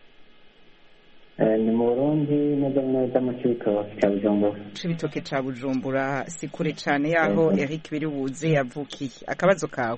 Speaker 13: Eh ni mu Burundi neza neza mu Cibitoke cya Bujumbura.
Speaker 1: Cibitoke cya Bujumbura si kure cyane yaho Eric Biribuze yavukiye. Akabazo kawe?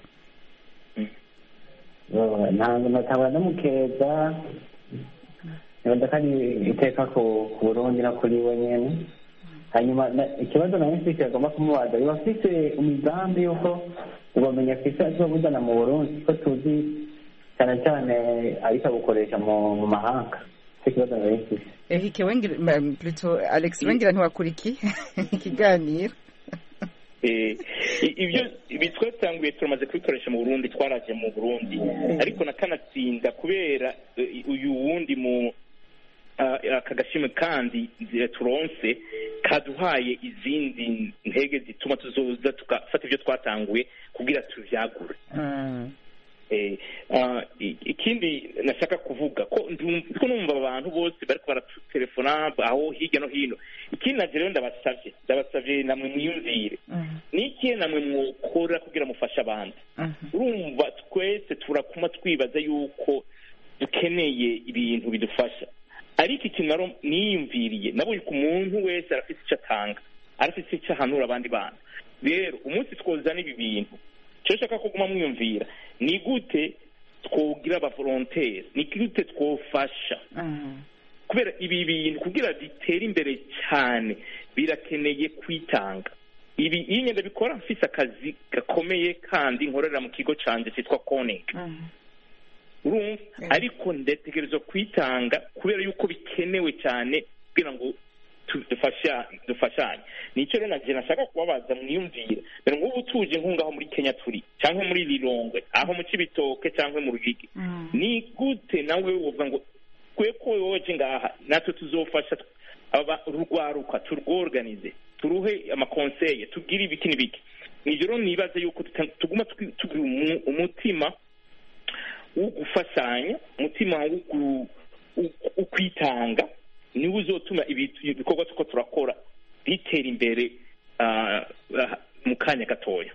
Speaker 13: Oh ntango nataba namukeza. Ndakani iteka ku Burundi na kuri we nyene. Hanyuma ikibazo nawe mfite agomba kumubaza, iyo afite imigambi yuko ubamenya afite azobuzana mu Burundi ko tuzi cyane cyane ariko gukoresha mu mahanga. Ikibazo nawe mfite
Speaker 1: Eric Wengira plutôt Alex Wengira ntiwakuriki ikiganiro.
Speaker 6: Eh ibyo bitwatanguye turamaze kubikoresha mu Burundi, twaraje mu Burundi ariko nakanatsinda kubera uyu wundi mu akagashimwe kandi turonse kaduhaye izindi ntege zituma tuzoza tukafata ibyo twatanguye kugira tuvyagure. Eh ikindi nashaka kuvuga ko ndiko numva abantu bose bariko baratelefona aho hirya no hino. Ikindi naje ndabasavye ndabasavye namwe mwiyumvire niki namwe mwokora kugira mufasha abandi. Urumva twese turakuma twibaza yuko dukeneye ibintu bidufasha, ariko ikintu niyumviriye nabonye ku muntu wese arafite icyo atanga, arafite icyo ahanura abandi bantu. Rero umunsi twozana ibi bintu cyo shaka kuguma mwiyumvira ni gute twogira aba volontaire, ni gute twofasha kubera ibi bintu kugira bitere imbere cyane birakeneye kwitanga. Ibi iyi nyenda bikora mfise akazi gakomeye kandi nkorera mu kigo canje cyitwa Koning. Urumva ariko ndategerezwa kwitanga kubera yuko bikenewe cyane kugira ngo dufasha dufashanye. Nicyo rero naje nashaka kubabaza mwiyumvire, rero ngubu tuje nkungaho muri Kenya turi cyangwa muri Lilongwe aho mu Cibitoke cyangwa mu Rugigi, ni gute nawe wovuga ngo kwe ko woje ngaha natwe tuzofasha urwaruka turworganize turuhe amakonseye tubwire ibiki n'ibiki nivyo rero nibaze yuko tuguma tugira umutima wo gufashanya umutima wo kwitanga niwo uzotuma ibikorwa tuko turakora bitera imbere mu kanya gatoya.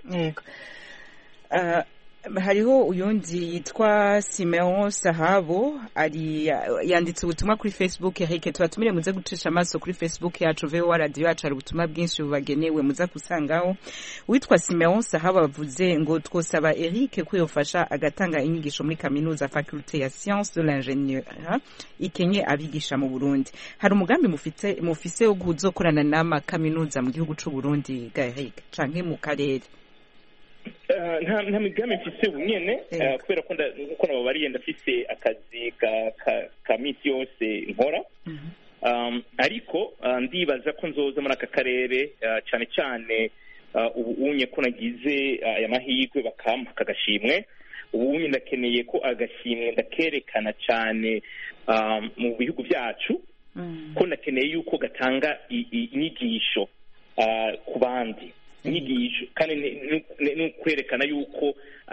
Speaker 1: Hariho uyundi yitwa Simeon Sahabo ari yanditse ubutumwa kuri Facebook Eric tubatumire muze gucisha amaso kuri Facebook yacu V O A radio yacu ari ubutumwa bwinshi bubagenewe muza kusangaho witwa Simeon Sahabo bavuze ngo twosaba Eric ko yofasha agatanga inyigisho muri kaminuza faculté ya sciences de l'ingénieur ikenye abigisha mu Burundi hari umugambi mufite mufise wo guzokorana n'ama kaminuza mu gihugu c'u Burundi ga Eric canke mu karere
Speaker 6: nta migambi mfise ubu nyene kubera ko nkuko nabo bariye ndafise akazi ka misi yose nkora ariko ndibaza ko nzoza muri aka karere cyane cyane ubu unye ko nagize aya mahirwe bakampa akagashimwe ubu unye ndakeneye ko agashimwe ndakerekana cyane mu bihugu byacu ko ndakeneye yuko gatanga inyigisho ku bandi inyigisho kandi no kwerekana yuko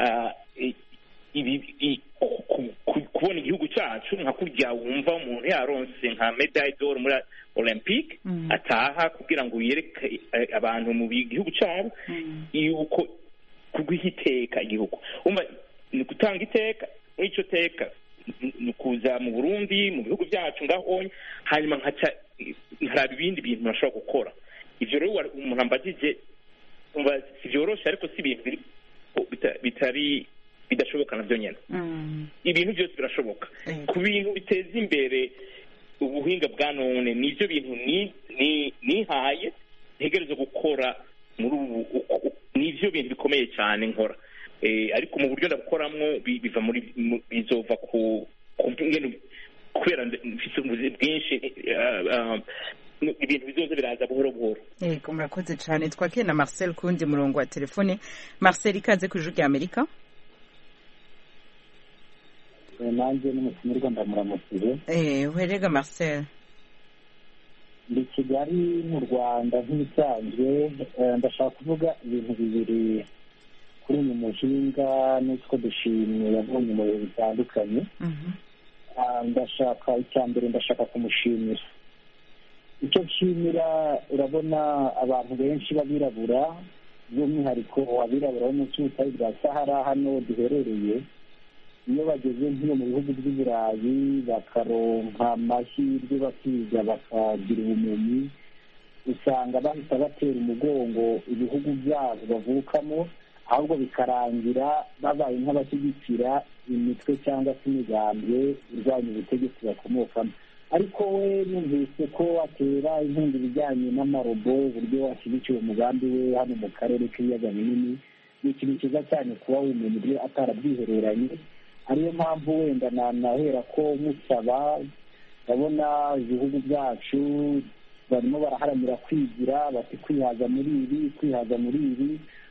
Speaker 6: kubona igihugu cyacu nka kurya wumva umuntu yaronse nka medaille d'or muri olympique ataha kugira ngo yereke abantu mu gihugu cyabo yuko kuguha iteka igihugu umva ni gutanga iteka n'icyo teka ni kuza mu Burundi mu bihugu byacu ngaho hanyuma nkaca nkaraba ibindi bintu nashobora gukora ivyo rero umuntu ambajije umva sivyoroshe ariko si ibintu bitari bidashoboka navyo nyene ibintu byose birashoboka ku bintu biteza imbere ubuhinga bwa none nivyo bintu ni nihaye ntegereza gukora muri ubu nivyo bintu bikomeye cyane nkora ariko mu buryo ndabukoramwo biva muri bizova ku kubera mfise ubuzi bwinshi ibintu bizoze biraza buhoro buhoro.
Speaker 1: Yego murakoze cyane twakeye na Marcel kundi murongo wa telefone. Marcel ikaze ku ijuru rya Amerika.
Speaker 14: Nanjye n'umutumirwa ndamuramukije.
Speaker 1: Eh uherega Marcel.
Speaker 14: Ndi Kigali mu Rwanda nk'ibisanzwe ndashaka kuvuga ibintu bibiri kuri uyu muhinga n'utwo dushimwe yabonye mu bihe bitandukanye. Ndashaka icya mbere ndashaka kumushimira icyo nshimira urabona abantu benshi babirabura by'umwihariko abirabura bo mu cy'ubutayu bwa Sahara hano duherereye iyo bageze nk'iyo mu bihugu by'i Burayi bakaronka amahirwe bakiga bakagira ubumenyi usanga bahita batera umugongo ibihugu byabo bavukamo ahubwo bikarangira babaye nk'abashyigikira imitwe cyangwa se imigambwe irwanya ubutegetsi bakomokamo ariko we numvise ko atera inkunga ibijyanye n'amarobo uburyo ashyigikiye umugambi we hano mu karere k'ibiyaga binini ni ikintu cyiza cyane kuba wumenya ibyo atarabyihereranye ariyo mpamvu wenda nanahera ko musaba ndabona ibihugu byacu barimo baraharanira kwigira bati kwihaza muri ibi kwihaza muri ibi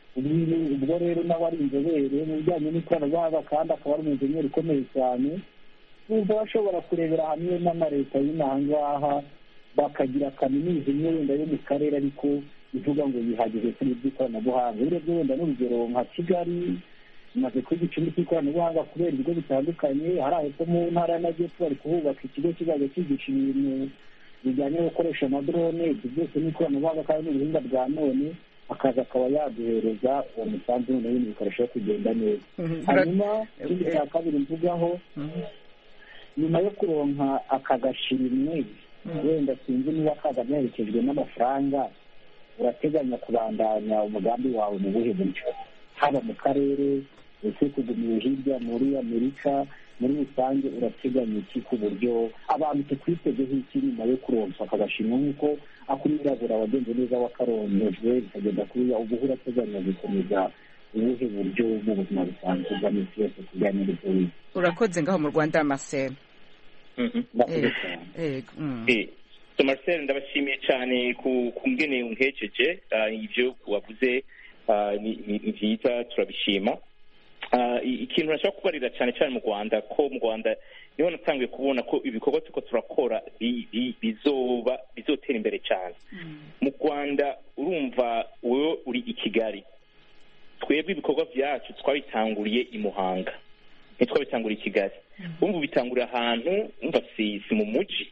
Speaker 14: ubwo rero nawe ari inzobere mu bijyanye n'ikoranabuhanga kandi akaba ari umujeniyeri ukomeye cyane bumva bashobora kurebera hamwe n'amaleta y'inaha ngaha bakagira kaminuza imwe wenda yo mu karere ariko ivuga ngo yihagije kuri iby'ikoranabuhanga urebye wenda n'urugero nka Kigali imaze kwiga igicumbi cy'ikoranabuhanga kubera ibigo bitandukanye hari ahepfo mu ntara y'amajyepfo bari kuhubaka ikigo kizajya cyigisha ibintu bijyanye no gukoresha amadrone ibyo byose n'ikoranabuhanga kandi n'ubuhinga bwa none akaza akaba yaduhereza uwo musanzu noneho ibintu bikarushaho kugenda neza hanyuma ikindi cya kabiri mvugaho nyuma yo kuronka aka gashimwe wenda sinzi niba kaza gaherekejwe n'amafaranga urateganya kubandanya umugambi wawe mu buhe buryo haba mu karere ese kugumiye hirya muri Amerika muri rusange urateganya iki ku buryo abantu tukwitezeho iki nyuma yo kuronka aka gashimwe nk'uko akurira wagenze neza wakarongejwe bikagenda kuriya ubu urateganya gukomeza ubuhe buryo mu buzima busanzwe bwa misi yose kujyanye n'ibyo
Speaker 1: urakoze ngaho mu Rwanda Marcel.
Speaker 6: So Marcel ndabashimiye cyane ku ngene unkejeje ibyo wavuze ni byiza turabishima ikintu nashaka kubarira cyane cyane mu Rwanda ko mu Rwanda niho natangiye kubona ko ibikorwa tuko turakora bizoba bizotera imbere cyane. Mu Rwanda urumva wowe uri i Kigali, twebwe ibikorwa byacu twabitanguriye i Muhanga, ntitwabitanguriye i Kigali. Urumva bitangurira ahantu umva si mu mujyi,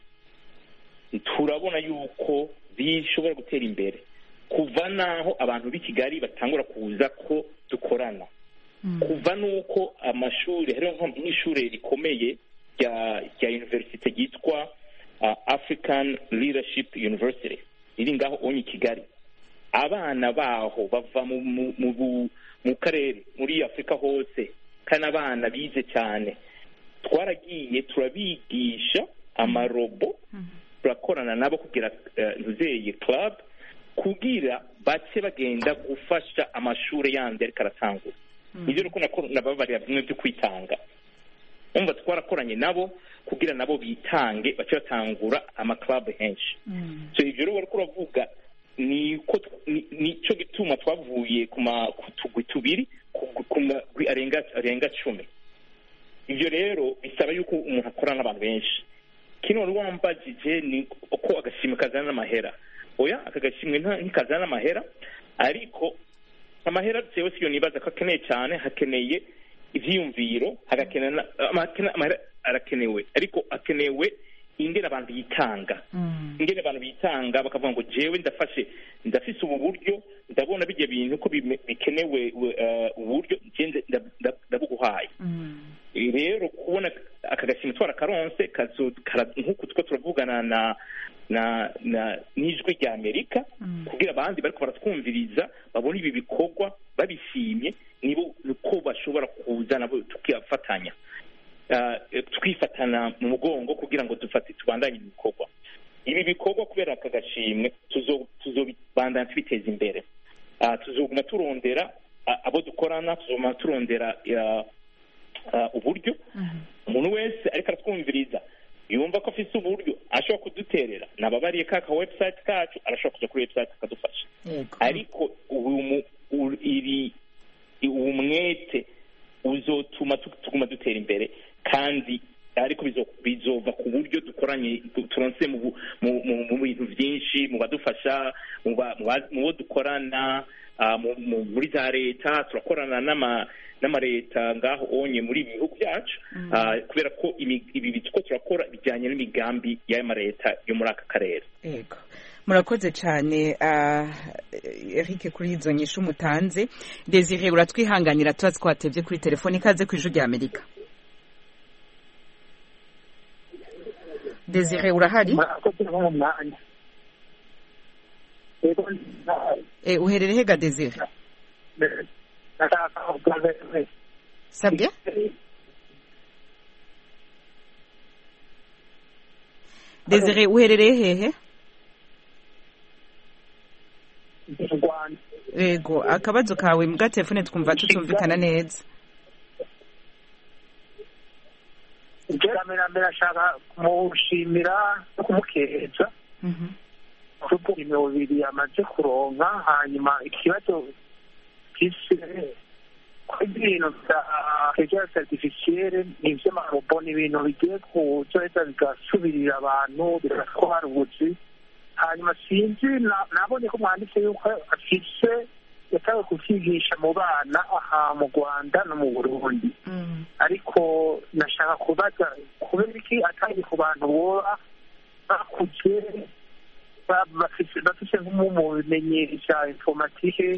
Speaker 6: turabona yuko bishobora gutera imbere kuva naho abantu b'i Kigali batangura kuza ko dukorana. Kuva nuko amashuri hariho nk'ishuri rikomeye rya rya university ryitwa uh, African Leadership University riri ngaho onye Kigali. Abana baho bava mu mu mu karere muri Afrika hose, kana abana bize cyane. Twaragiye turabigisha amarobo, turakorana nabo kugira ntuzeye club kugira bace bagenda gufasha amashuri yandi ariko aratangura. Nibyo nuko nababarira bimwe byo kwitanga. Umva twarakoranye nabo kugira nabo bitange bace batangura ama club henshi. So ibyo rero bariko ravuga ni ko nico gituma twavuye kuma kutugwi tubiri kuma arenga arenga cumi. Ibyo rero bisaba yuko umuntu akorana n'abantu benshi. Kino rwambajije ni uko agashimwe kazana n'amahera. Oya akagashimwe ntikazana n'amahera, ariko amahera tsewe siyo nibaza ko akeneye cyane, hakeneye ivyiyumviro, hagakenana amahera arakenewe, ariko akenewe ingene abantu yitanga. Mm. Ingene abantu bitanga bakavuga ngo jewe ndafashe ndafise ubu buryo, ndabona bijye bintu ko bikenewe uburyo ngenze ndabuguhaye. Mm. Rero kubona akagashimwe twara karonse kazo nkuko tuko turavugana na na na nijwi rya Amerika. Mm. Kugira abandi bariko baratwumviriza babona ibi bikorwa babishimye, nibo uko bashobora kuzana tukifatanya uh, twifatana mu mugongo kugira ngo dufate tubandanye ibikorwa. Ibi bikorwa kubera akagashimwe tuzo tuzobandanya tubiteza imbere. Uh, tuzoguma turondera uh, abo dukorana, tuzoguma turondera uh, uh, uburyo. Umuntu mm-hmm. wese ariko aratwumviriza yumva ko afise uburyo ashobora kuduterera, nababariye kaka website kacu arashobora kuja kuri website akadufasha. Yego. Ariko ubu iri umwete uzotuma tuguma dutera imbere, kandi ariko bizova ku buryo dukoranye turonse mu mu bintu byinshi, mu badufasha mu bo dukorana muri za leta, turakorana n'ama n'amareta ngaho onye muri ibi bihugu byacu. Mm. Uh, kubera ko ibi bitiko turakora bijyanye n'imigambi y'amareta yo muri aka karere.
Speaker 1: Yego, murakoze cyane uh, Eric kuri izo nyishu mutanze. Desire uratwihanganira tuba twatevye kuri telefone, ikaze ku ijwi rya Amerika. Desire urahari? Eh, uherere hega Desire? Sabye? Desire uherereye hehe? Yego, akabazo kawe mu gatefone twumva tutumvikana neza.
Speaker 15: Ikiramira mbere ashaka kumushimira no kumukeza. Mhm. Kuko imibiri yamaze kuronka, hanyuma ikibazo kise ibintu bya intelligence artificielle n'ivy'amarobo n'ibintu bigiye kuzoheza bigasubirira abantu bigatwara ubuzi. Hanyuma sinzi nabonye ko mwanditse yuko afise yatawe kuvyigisha mu bana aha mu Rwanda no mu Burundi. Mm. Ariko nashaka kubaza kubera iki atari ku bantu boba bakuze bafise bafise nk'umu bimenyesha informatique.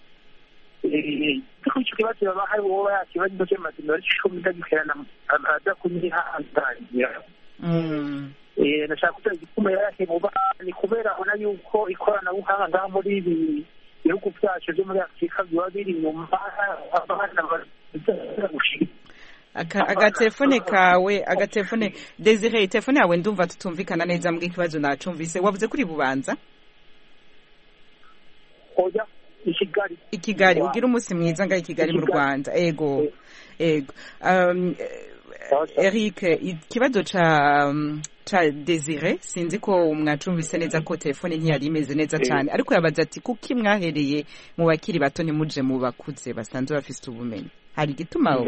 Speaker 15: Kuko icyo kibazo baba hari wowe yakibazo cy'amazina y'icumi ndagikerana ada kunyihanganira. Mm. Eh nashaka kugira igikuma yake mu bana ni kubera ona yuko ikoranabuhanga ngaha muri ibi bihugu byacu byo muri Afrika biba biri nyuma abana bagushika.
Speaker 1: Aka agatelefone kawe agatelefone Desire, telefone yawe ndumva tutumvikana neza mbwe kibazo nacumvise. Wavuze kuri Bubanza?
Speaker 15: Oya, Ikigali.
Speaker 1: Ikigali ugira umunsi mwiza ngaho Ikigali mu Rwanda. Ego. Ego. Um, Eric, ikibazo cha cha Desire sinzi ko mwacumvise neza ko telefone ntiyari imeze neza cyane, ariko yabaza ati kuki mwahereye mu bakiri bato nimuje mu bakuze basanzwe bafite ubumenyi. hari igituma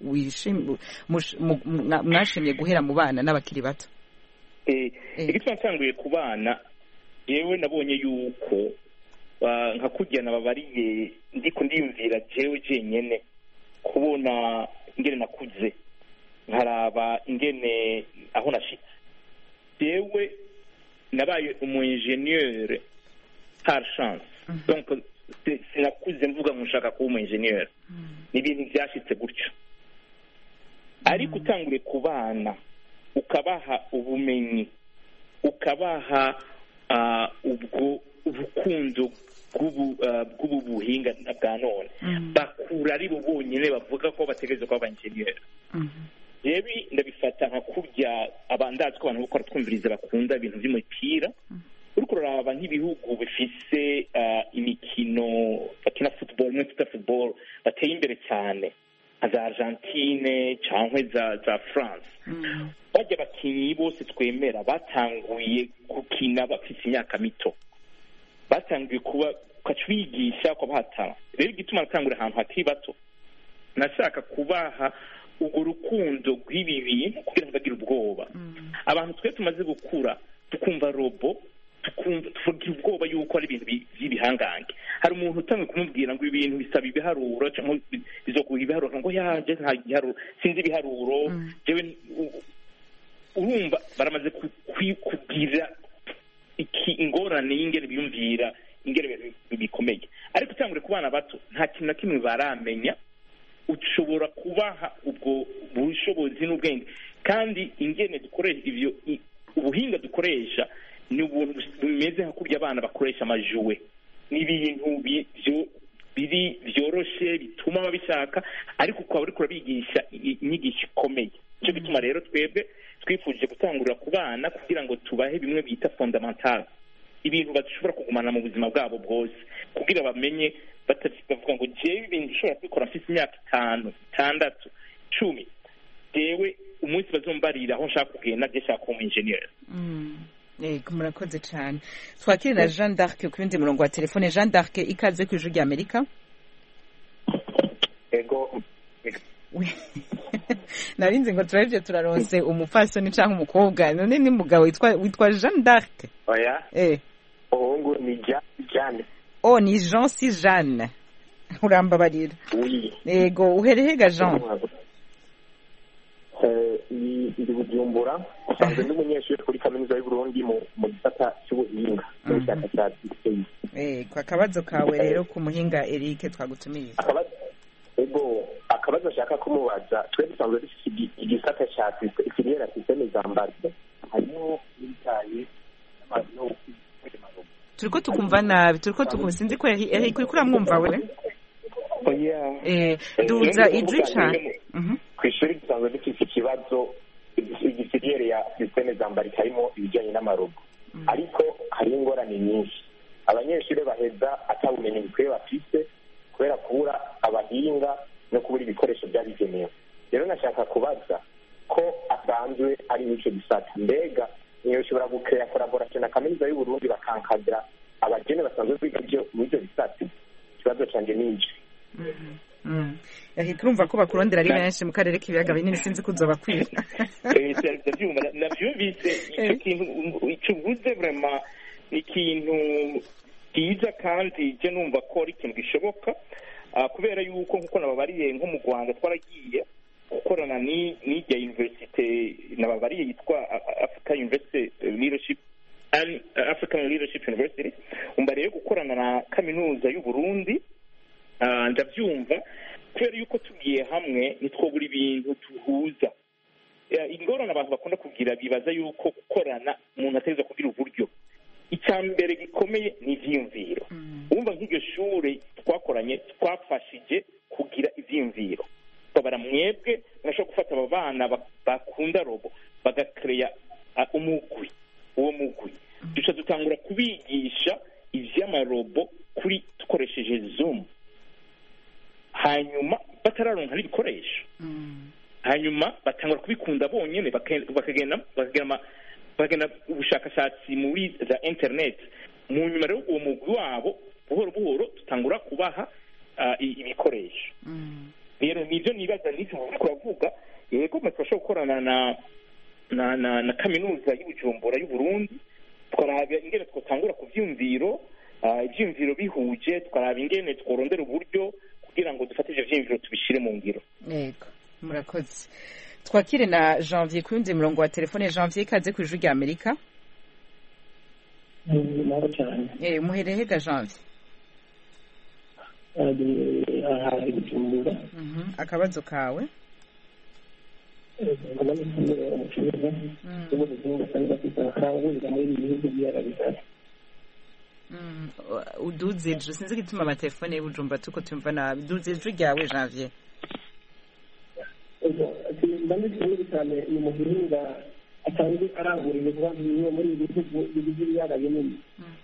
Speaker 1: mwashimye guhera mu bana n'abakiri bato?
Speaker 6: igituma ntanguye ku bana yewe nabonye yuko nka kujyana babariye ndiko ndiyumvira jewe jenyene kubona ingene nakuze nkaraba ingene aho nashitse. Jewe nabaye umu ingénieur par chance, donc sinakuze mvuga ngo nshaka kuba umu ingénieur, ni ibintu byashitse gutyo. Ariko utangure ku bana ukabaha ubumenyi, ukabaha ubwo urukundo bw'ubu buhinga bwa none, bakura ari bo bonyine bavuga ko bategereza kuba abanjeniyeri. rero ndabifata nka kurya abandazi ko abantu bakora twumviriza bakunda ibintu by'umupira, uriko uraraba nk'ibihugu bifise imikino bakina football no tuta football bateye imbere cyane nka za Argentine cyangwa za za France, bajya abakinnyi bose twemera batanguye gukina bafite imyaka mito, batanguye kuba ukatwigisha ko bahatana. Rero igituma natangura ahantu hakiri bato, nashaka kubaha urwo rukundo rw'ibi bintu kugira ngo bagire ubwoba. Abantu twe tumaze gukura tukumva robo, tukumva tuvugira ubwoba yuko ari ibintu by'ibihangange. Hari umuntu utangiye kumubwira ngo ibintu bisaba ibiharuro cyangwa bizokuha ibiharuro ngo yaje nta giharuro sinzi ibiharuro, jewe urumva baramaze kugira iki ingorane y'ingene biyumvira ingene bikomeye. Ariko utangure ku bana bato nta kintu na kimwe baramenya, ushobora kubaha ubwo bushobozi n'ubwenge, kandi ingene dukoresha ivyo ubuhinga dukoresha ni ubuntu bimeze nka kurya abana bakoresha amajuwe, n'ibintu biri vyoroshe bituma babishaka, ariko ukaba uriko urabigisha inyigisho ikomeye. Nico gituma rero twebwe twifuje gutangurira ku bana kugira ngo tubahe bimwe bita fondamental, ibintu bashobora kugumana mu buzima bwabo bwose, kugira bamenye batavuga ngo jewe ibintu ushobora kubikora mfite imyaka itanu itandatu cumi, jewe umunsi bazombarira aho nshaka kugenda je nshaka kuba engineer.
Speaker 1: Yego, murakoze cyane. Twakire na Jean d'Arc ku yundi murongo wa telefone. Jean d'Arc, ikaze ku ijwi rya Amerika.
Speaker 16: Ego
Speaker 1: narinzi ngo turabye turaronse umupfasoni cyangwa umukobwa, none ni mugabo witwa witwa Jean d'Arc?
Speaker 16: Oya, eh ohungu ni Jeanne.
Speaker 1: Oh, ni Jean si Jeanne. Urambabarira.
Speaker 16: Oui.
Speaker 1: Ego, uherehega Jean?
Speaker 16: Eh, ni ndi Bujumbura, sanzwe ndi umunyeshuri kuri kaminuza y'u Burundi mu mu gisata cy'ubuhinga n'ubushakashatsi.
Speaker 1: Eh, kwa kabazo kawe rero ku muhinga Eric twagutumiye.
Speaker 16: Akabazo ego akabazo shaka kumubaza, twe dusanzwe dufite igisata cya filière système z'ambarke, harimo ibitaye no
Speaker 1: turiko tukumva nabi, turiko tukusinzi ko Eric kuri kuramwumva we?
Speaker 16: Oya.
Speaker 1: Eh, duza ijwi cyane.
Speaker 16: Mhm. Kwishuri dusanzwe dufite ikibazo igifilière ya système z'ambarke harimo ibijyanye n'amarobo. Ariko hari ingorane nyinshi. Abanyeshuri baheza atabumenyi bukwiye bafise kubera kubura abahinga no kubura ibikoresho byabigenewe. Rero nashaka kubaza ko asanzwe ari icyo gisata, mbega niyo ushobora gukrea collaboration na kaminuza y'u Burundi bakankadira abagene basanzwe biga byo muri ibyo bisata. Ikibazo cyanjye ni iki?
Speaker 1: Mm. Yahi turumva ko bakurondera ari benshi mu karere k'ibiyaga binini, sinzi kuzoba kwiga.
Speaker 6: Eh, ndabyumva nabyumvise icyo kintu icyo uvuze vraiment ikintu kiza, kandi je numva ko ari ikintu gishoboka kubera yuko nkuko nababariye nko mu Rwanda twaragiye gukorana ni n'ijya university nababariye yitwa Africa University Leadership and African Leadership University, umba rero gukorana na kaminuza y'u Burundi. Ndabyumva kubera yuko tugiye hamwe nitwobura ibintu tuhuza. Ingorane abantu bakunda kugira bibaza yuko gukorana umuntu ateza kugira uburyo. Icyambere gikomeye ni ivyiyumviro. Umva nk'iryo shure twakoranye twafashije kugira ivyiyumviro. Babara mwebwe mwashaka gufata aba bana bakunda robo bagakreya umugwi, uwo mugwi duca dutangura kubigisha ivy'amarobo kuri dukoresheje Zoom, hanyuma batararonka ibikoresho, hanyuma batangura kubikunda bonyene bakagenda bakagenda bagenda ubushakashatsi muri za internet. Mu nyuma rero uwo mugwi wabo buhoro buhoro tutangura kubaha ibikoresho. rero nibyo nibaza n'icyo turavuga yego turashobora gukorana na na na na kaminuza y'Ubujumbura y'u Burundi twaraba ingene twatangura ku vyumviro ivyumviro bihuje twaraba ingene tworondera uburyo kugira ngo dufate ivyo vyumviro tubishire mu ngiro.
Speaker 1: Yego murakoze. Twakire na Janvier kundi murongo wa telefone. Janvier kaze ku ijwi rya Amerika.
Speaker 17: Naro cyane.
Speaker 1: Eh muherehe ga Janvier.
Speaker 17: Aha Bujumbura.
Speaker 1: Mhm. Akabazo kawe. uduze ejo sinzi gituma amatelefone y'Ubujumbura tuko tumva nabi. Duze ejo ryawe Janvier.
Speaker 17: ndamutse cyane ni muhinga atanze arangurira vuba bimwe muri ibi bihugu bigize ibiyaga binini.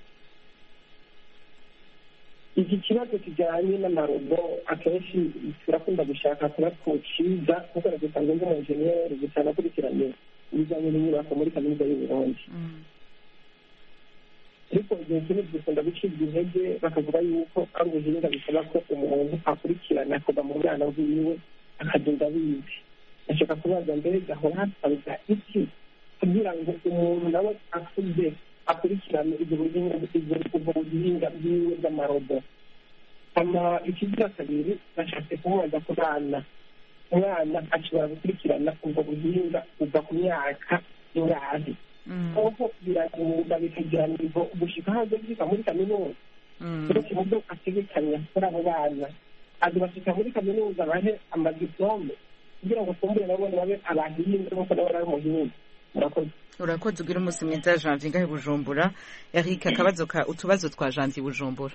Speaker 17: Iki kibazo kijyanye n'amarobo akenshi turakunda gushaka kuba twociza kuko dusanzwe ndi umujeniyeri gusa nakurikiranye ibijyanye n'inyubako muri kaminuza y'u Burundi. Ariko igihe kinini dukunda gucibwa intege bakavuga yuko ari ubuhinga bisaba ko umuntu akurikirana kuva mu bwana bwiwe akagenda bize. Ndashaka kubaza mbere gahora hasabwa iki kugira ngo umuntu nawe akuze akurikirane ibyo buhinga ubwo buhinga bwiwe bw'amarobo. Ama ikigira kabiri bashatse kumubaza ku bana umwana ashobora gukurikirana ubwo buhinga kuva ku myaka ingahe kuko biramuga bikagira nivo gushika hanze byiga muri kaminuza. Rero kimudo ategekanya kuri abo bana adubashika muri kaminuza bahe amadiplome kugira ngo tumbure nabone babe abahinga nuko nabo ari umuhinga. Murakoze.
Speaker 1: Urakoze ugira umunsi mwiza Janvier ngahe Bujumbura. Eric akabazo ka utubazo twa Janvier Bujumbura.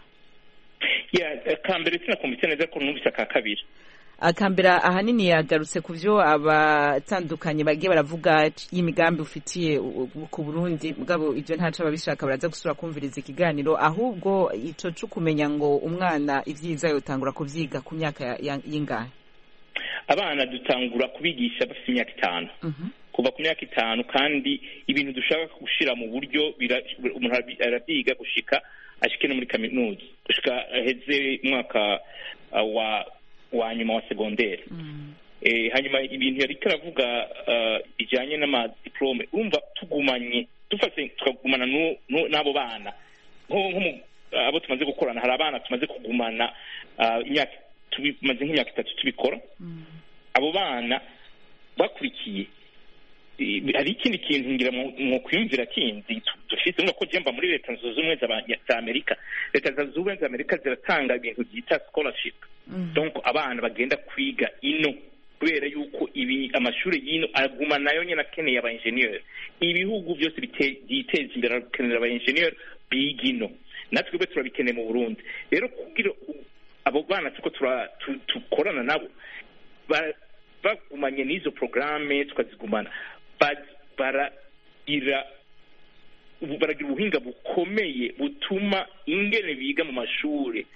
Speaker 6: Ya kambere sinakumvise neza ko numvise aka kabiri.
Speaker 1: Akambera ahanini yagarutse ku byo abatandukanye bagiye baravuga y'imigambi ufitiye ku Burundi bwabo ibyo ntaca babishaka baraza gusura kumviriza ikiganiro ahubwo ico cyo kumenya ngo umwana ivyiza yotangura kuvyiga ku myaka y'ingahe.
Speaker 6: Abana dutangura kubigisha bafite imyaka itanu. Kuva ku myaka itanu kandi ibintu dushaka gushira mu buryo umuntu arabyiga gushika ashike no muri kaminuza gushika heze mwaka wa wa nyuma wa secondaire. Eh hanyuma ibintu yari karavuga bijanye n'ama diplome umva tugumanye dufase tukagumana n'abo bana nko abo tumaze gukorana hari abana tumaze kugumana imyaka tubimaze nk'imyaka itatu tubikora. Abo bana bakurikiye hari ikindi kintu ngira mu kwiyumvira kindi dufite ngo ko jemba muri leta zunze ubumwe za Amerika. Leta zunze ubumwe za Amerika ziratanga ibintu byita scholarship. Donc abana bagenda kwiga ino kubera yuko ibi amashuri y'ino aguma nayo nyene akeneye aba engineer. Ibihugu byose biteze imbere akenera aba engineer bigino. Natwe be turabikeneye mu Burundi. Rero kugira abo bana tuko tukorana nabo bagumanye n'izo programme tukazigumana baragira baragira ubuhinga bukomeye butuma ingene biga mu mashuri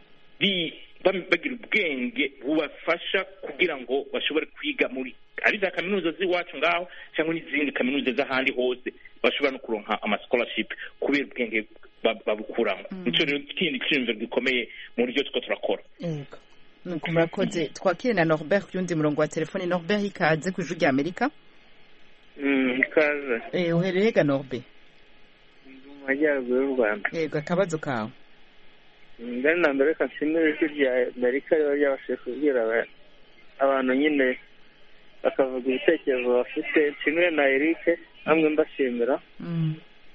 Speaker 6: bagira ubwenge bubafasha kugira ngo bashobore kwiga muri ari za kaminuza z'iwacu ngaho cyangwa n'izindi kaminuza z'ahandi hose bashobora no kuronka ama scholarship kubera ubwenge babukuramo. Nico rero ikindi cyumviro gikomeye mu buryo tuko turakora.
Speaker 1: Yego. Nuko murakoze. Twakire na Norbert yundi murongo wa telefone. Norbert ikaze ku ijwi rya Amerika.
Speaker 18: Mm, ikaze.
Speaker 1: Eh uhereye ga Norbert?
Speaker 18: Mu majyaruguru y'u Rwanda.
Speaker 1: Yego akabazo kawe.
Speaker 18: Ngani na mbere kanshimira ijwi rya Amerika yo yabashije kubwira abantu nyine bakavuga ibitekerezo bafite. Nshimire na Eric hamwe mbashimira.
Speaker 1: Mm.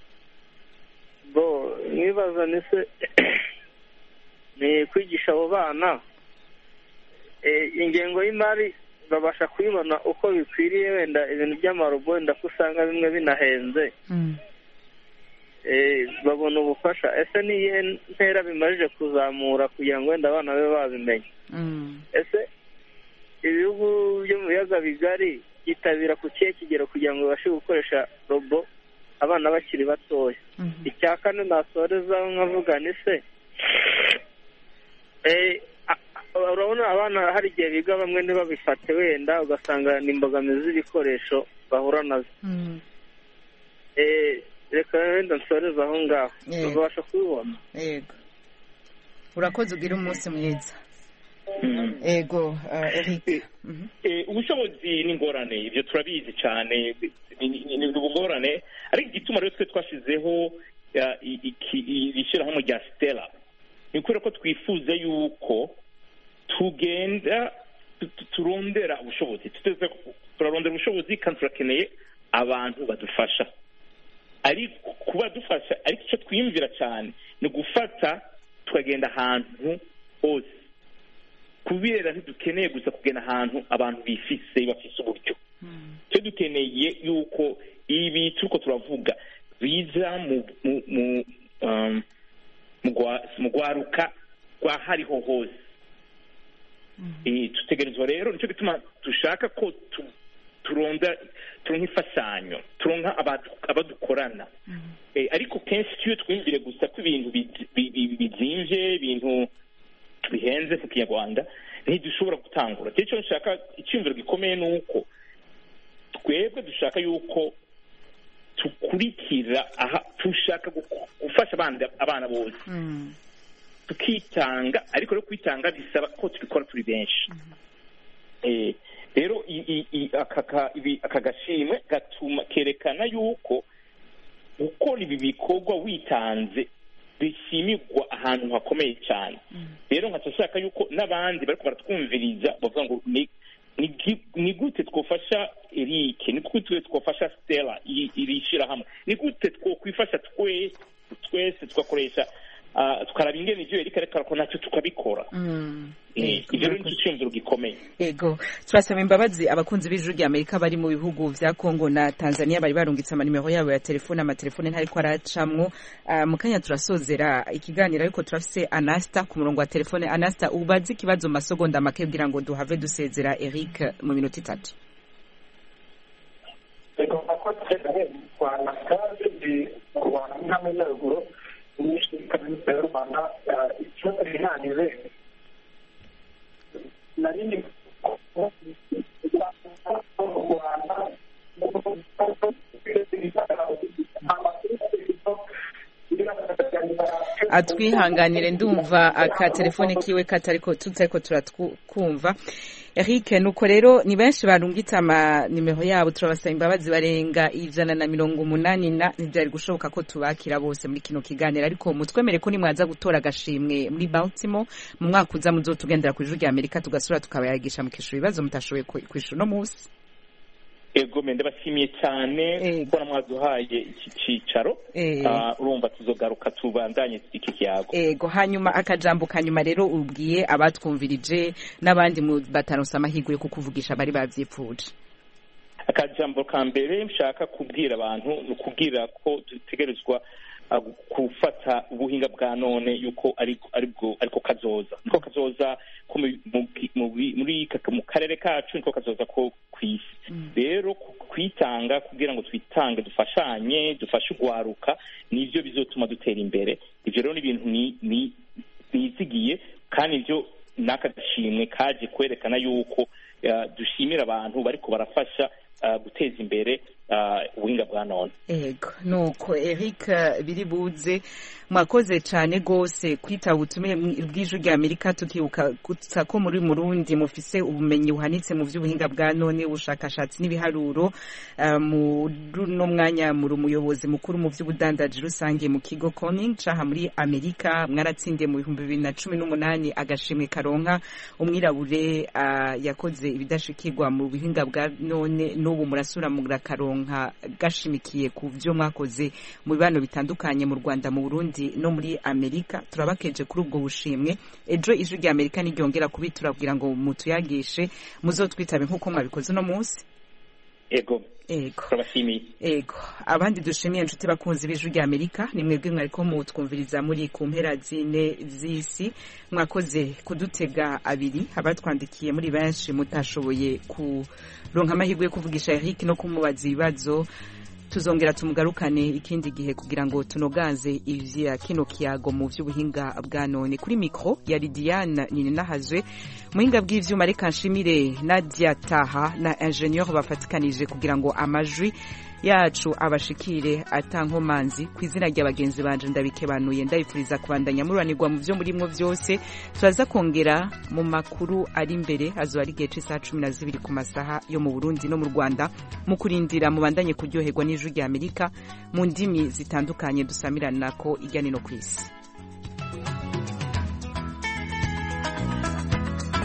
Speaker 18: Bo nibaza nise ni kwigisha abo bana ingengo y'imari babasha kuyibona uko bikwiriye wenda ibintu by'amarobo wenda ko usanga bimwe binahenze. Babona ubufasha ese niyihe ntera bimarije kuzamura kugira ngo wenda abana be babimenye. Ese ibihugu byo mu biyaga bigari yitabira ku kihe kigero kugira ngo babashe gukoresha robo abana bakiri batoya. Icya kane nasorezaho nkavuga ni se urabona abana hari igihe biga bamwe ntibabifate wenda ugasanga ni imbogamizi z'ibikoresho bahura nazo. Reka wenda nsoreza aho ngaho babasha kubibona.
Speaker 1: Yego urakoze ugira umunsi mwiza. ego Eric
Speaker 6: ubushobozi n'ingorane ibyo turabizi cyane ni ubugorane ariko igituma rero twe twashizeho ishyirahamwe rya Stella ni ukubera ko twifuza yuko tugenda turondera ubushobozi turarondera ubushobozi kandi turakeneye abantu badufasha ariko kuba dufasha ariko icyo twiyumvira cyane ni gufata tukagenda ahantu hose kubera ntidukeneye gusa kugenda ahantu abantu bifise bafise uburyo icyo dukeneye yuko ibi turiko turavuga biza mu mu gwaruka rwa hariho hose tutegerezwa rero nicyo gituma dushaka ko turonda turonka imfashanyo turonka abadukorana ariko kenshi iyo twumvire gusa ko ibintu bizimvye ibintu bihenze mu kinyarwanda ntidushobora gutangura icyo nshaka icyumviro gikomeye ni uko twebwe dushaka yuko tukurikira aha dushaka gufasha abana bose tukitanga ariko rero kwitanga bisaba ko tubikora turi benshi rero aka gashimwe gatuma kerekana yuko gukora ibi bikorwa witanze bishimirwa ahantu hakomeye cyane rero nkashaka yuko n'abandi bariko baratwumviriza bavuga ngo ni gute twofasha Eric ni gute twofasha Stella iri shyirahamwe ni gute twokwifasha twese twese tugakoresha tukaraba ingene ivyo Eric ariko ariko nacyo tukabikora ivyo rero nicyo cyumviro gikomeye
Speaker 1: ego turasaba imbabazi abakunzi b'ijuru rya Amerika bari mu bihugu vya Kongo na Tanzania bari barungitse amanimero yabo ya telefone amatelefone ntariko aracamwo mu kanya turasozera ikiganiro ariko turafise Anasta ku murongo wa telefone Anasta ubazi ikibazo mu masegonda make kugira ngo duhave dusezera Eric mu minota itatu
Speaker 15: ego ako tseje kwa nakaje di kwa nkamenya ruguru nishi kaminuza y'u Rwanda ikibazo rihanire nari
Speaker 1: atwihanganire ndumva aka telefone kiwe katariko tutariko turatwumva Eric nuko rero ni benshi barungitse ama nimero yabo turabasaba imbabazi barenga ijana na mirongo umunani na ntibyari gushoboka ko tubakira bose muri kino kiganiro ariko mutwemere ko nimwaza gutora agashimwe muri Baltimore mu mwaka uza muzotugendera ku ijuru rya Amerika tugasura tukabayagisha mu kishuri ibibazo mutashoboye kwishura no munsi
Speaker 6: ego mende bashimiye cyane ko namwaduhaye iki cicaro urumva tuzogaruka tubandanye iki kiyago
Speaker 1: ego hanyuma akajambo kanyuma rero ubwiye abatwumvirije n'abandi mu bataronsa amahirwe yo kukuvugisha bari bavyipfuje
Speaker 6: akajambo ka mbere mshaka kubwira abantu no kubwira ko dutegerezwa kufata ubuhinga bwa none yuko ariko ariko ariko kazoza niko kazoza ko muri mu karere kacu niko kazoza ko kwisi rero kwitanga kugira ngo twitange dufashanye dufashe ugwaruka nivyo bizotuma dutera imbere ivyo rero ni ibintu ni nizigiye kandi ivyo nakadashimwe kaje kwerekana yuko dushimira abantu bariko barafasha guteza imbere ubuhinga bwa none
Speaker 1: ego nuko Eric biribuze mwakoze cyane gose kwita ubutumire bw'ijuru rya Amerika tukibuka kutsa ko muri Murundi mufise ubumenyi buhanitse mu by'ubuhinga bwa none ubushakashatsi n'ibiharuro mu no mwanya muri umuyobozi mukuru mu by'ubudandaji rusange mu kigo Corning caha muri Amerika mwaratsindiye mu bihumbi bibiri na cumi n'umunani agashimwe karonka umwirabure yakoze ibidashikirwa mu buhinga bwa none n'ubu murasura mu karonka gashimikiye ku byo mwakoze mu bibano bitandukanye mu Rwanda mu Burundi no muri Amerika turabakeje kuri ubwo bushimwe ejo ijuru rya Amerika niryongera kubitura kugira ngo mutuyagishe muzotwitabe nkuko mwabikoze no munsi
Speaker 6: ego
Speaker 1: ego
Speaker 6: turabashimiye
Speaker 1: ego abandi dushimiye inshuti bakunzi b'ijuru rya Amerika ni mwebwe mwariko mutwumviriza muri ku mpera zine z'isi mwakoze kudutega abiri abatwandikiye muri benshi mutashoboye kuronka amahirwe yo kuvugisha Eric no kumubaza ibibazo tuzongera tumugarukane ikindi gihe kugira ngo tunoganze ivya kino kiyago mu vy'ubuhinga bwa none kuri mikro ya Lidiane Ninahazwe muhinga bw'ivyuma reka nshimire Nadia Taha na ingénieur bafatikanije kugira ngo amajwi yacu abashikire atankomanzi ku izina ry'abagenzi banje ndabikebanuye ndabifuriza kubandanya mururanirwa mu byo murimwo byose turaza kongera mu makuru ari imbere azo ari gihe cy'isaha cumi na zibiri ku masaha yo mu Burundi no mu Rwanda mu kurindira mubandanye kuryoherwa n'ijwi rya Amerika mu ndimi zitandukanye dusamirana ko ijyane no kwisi.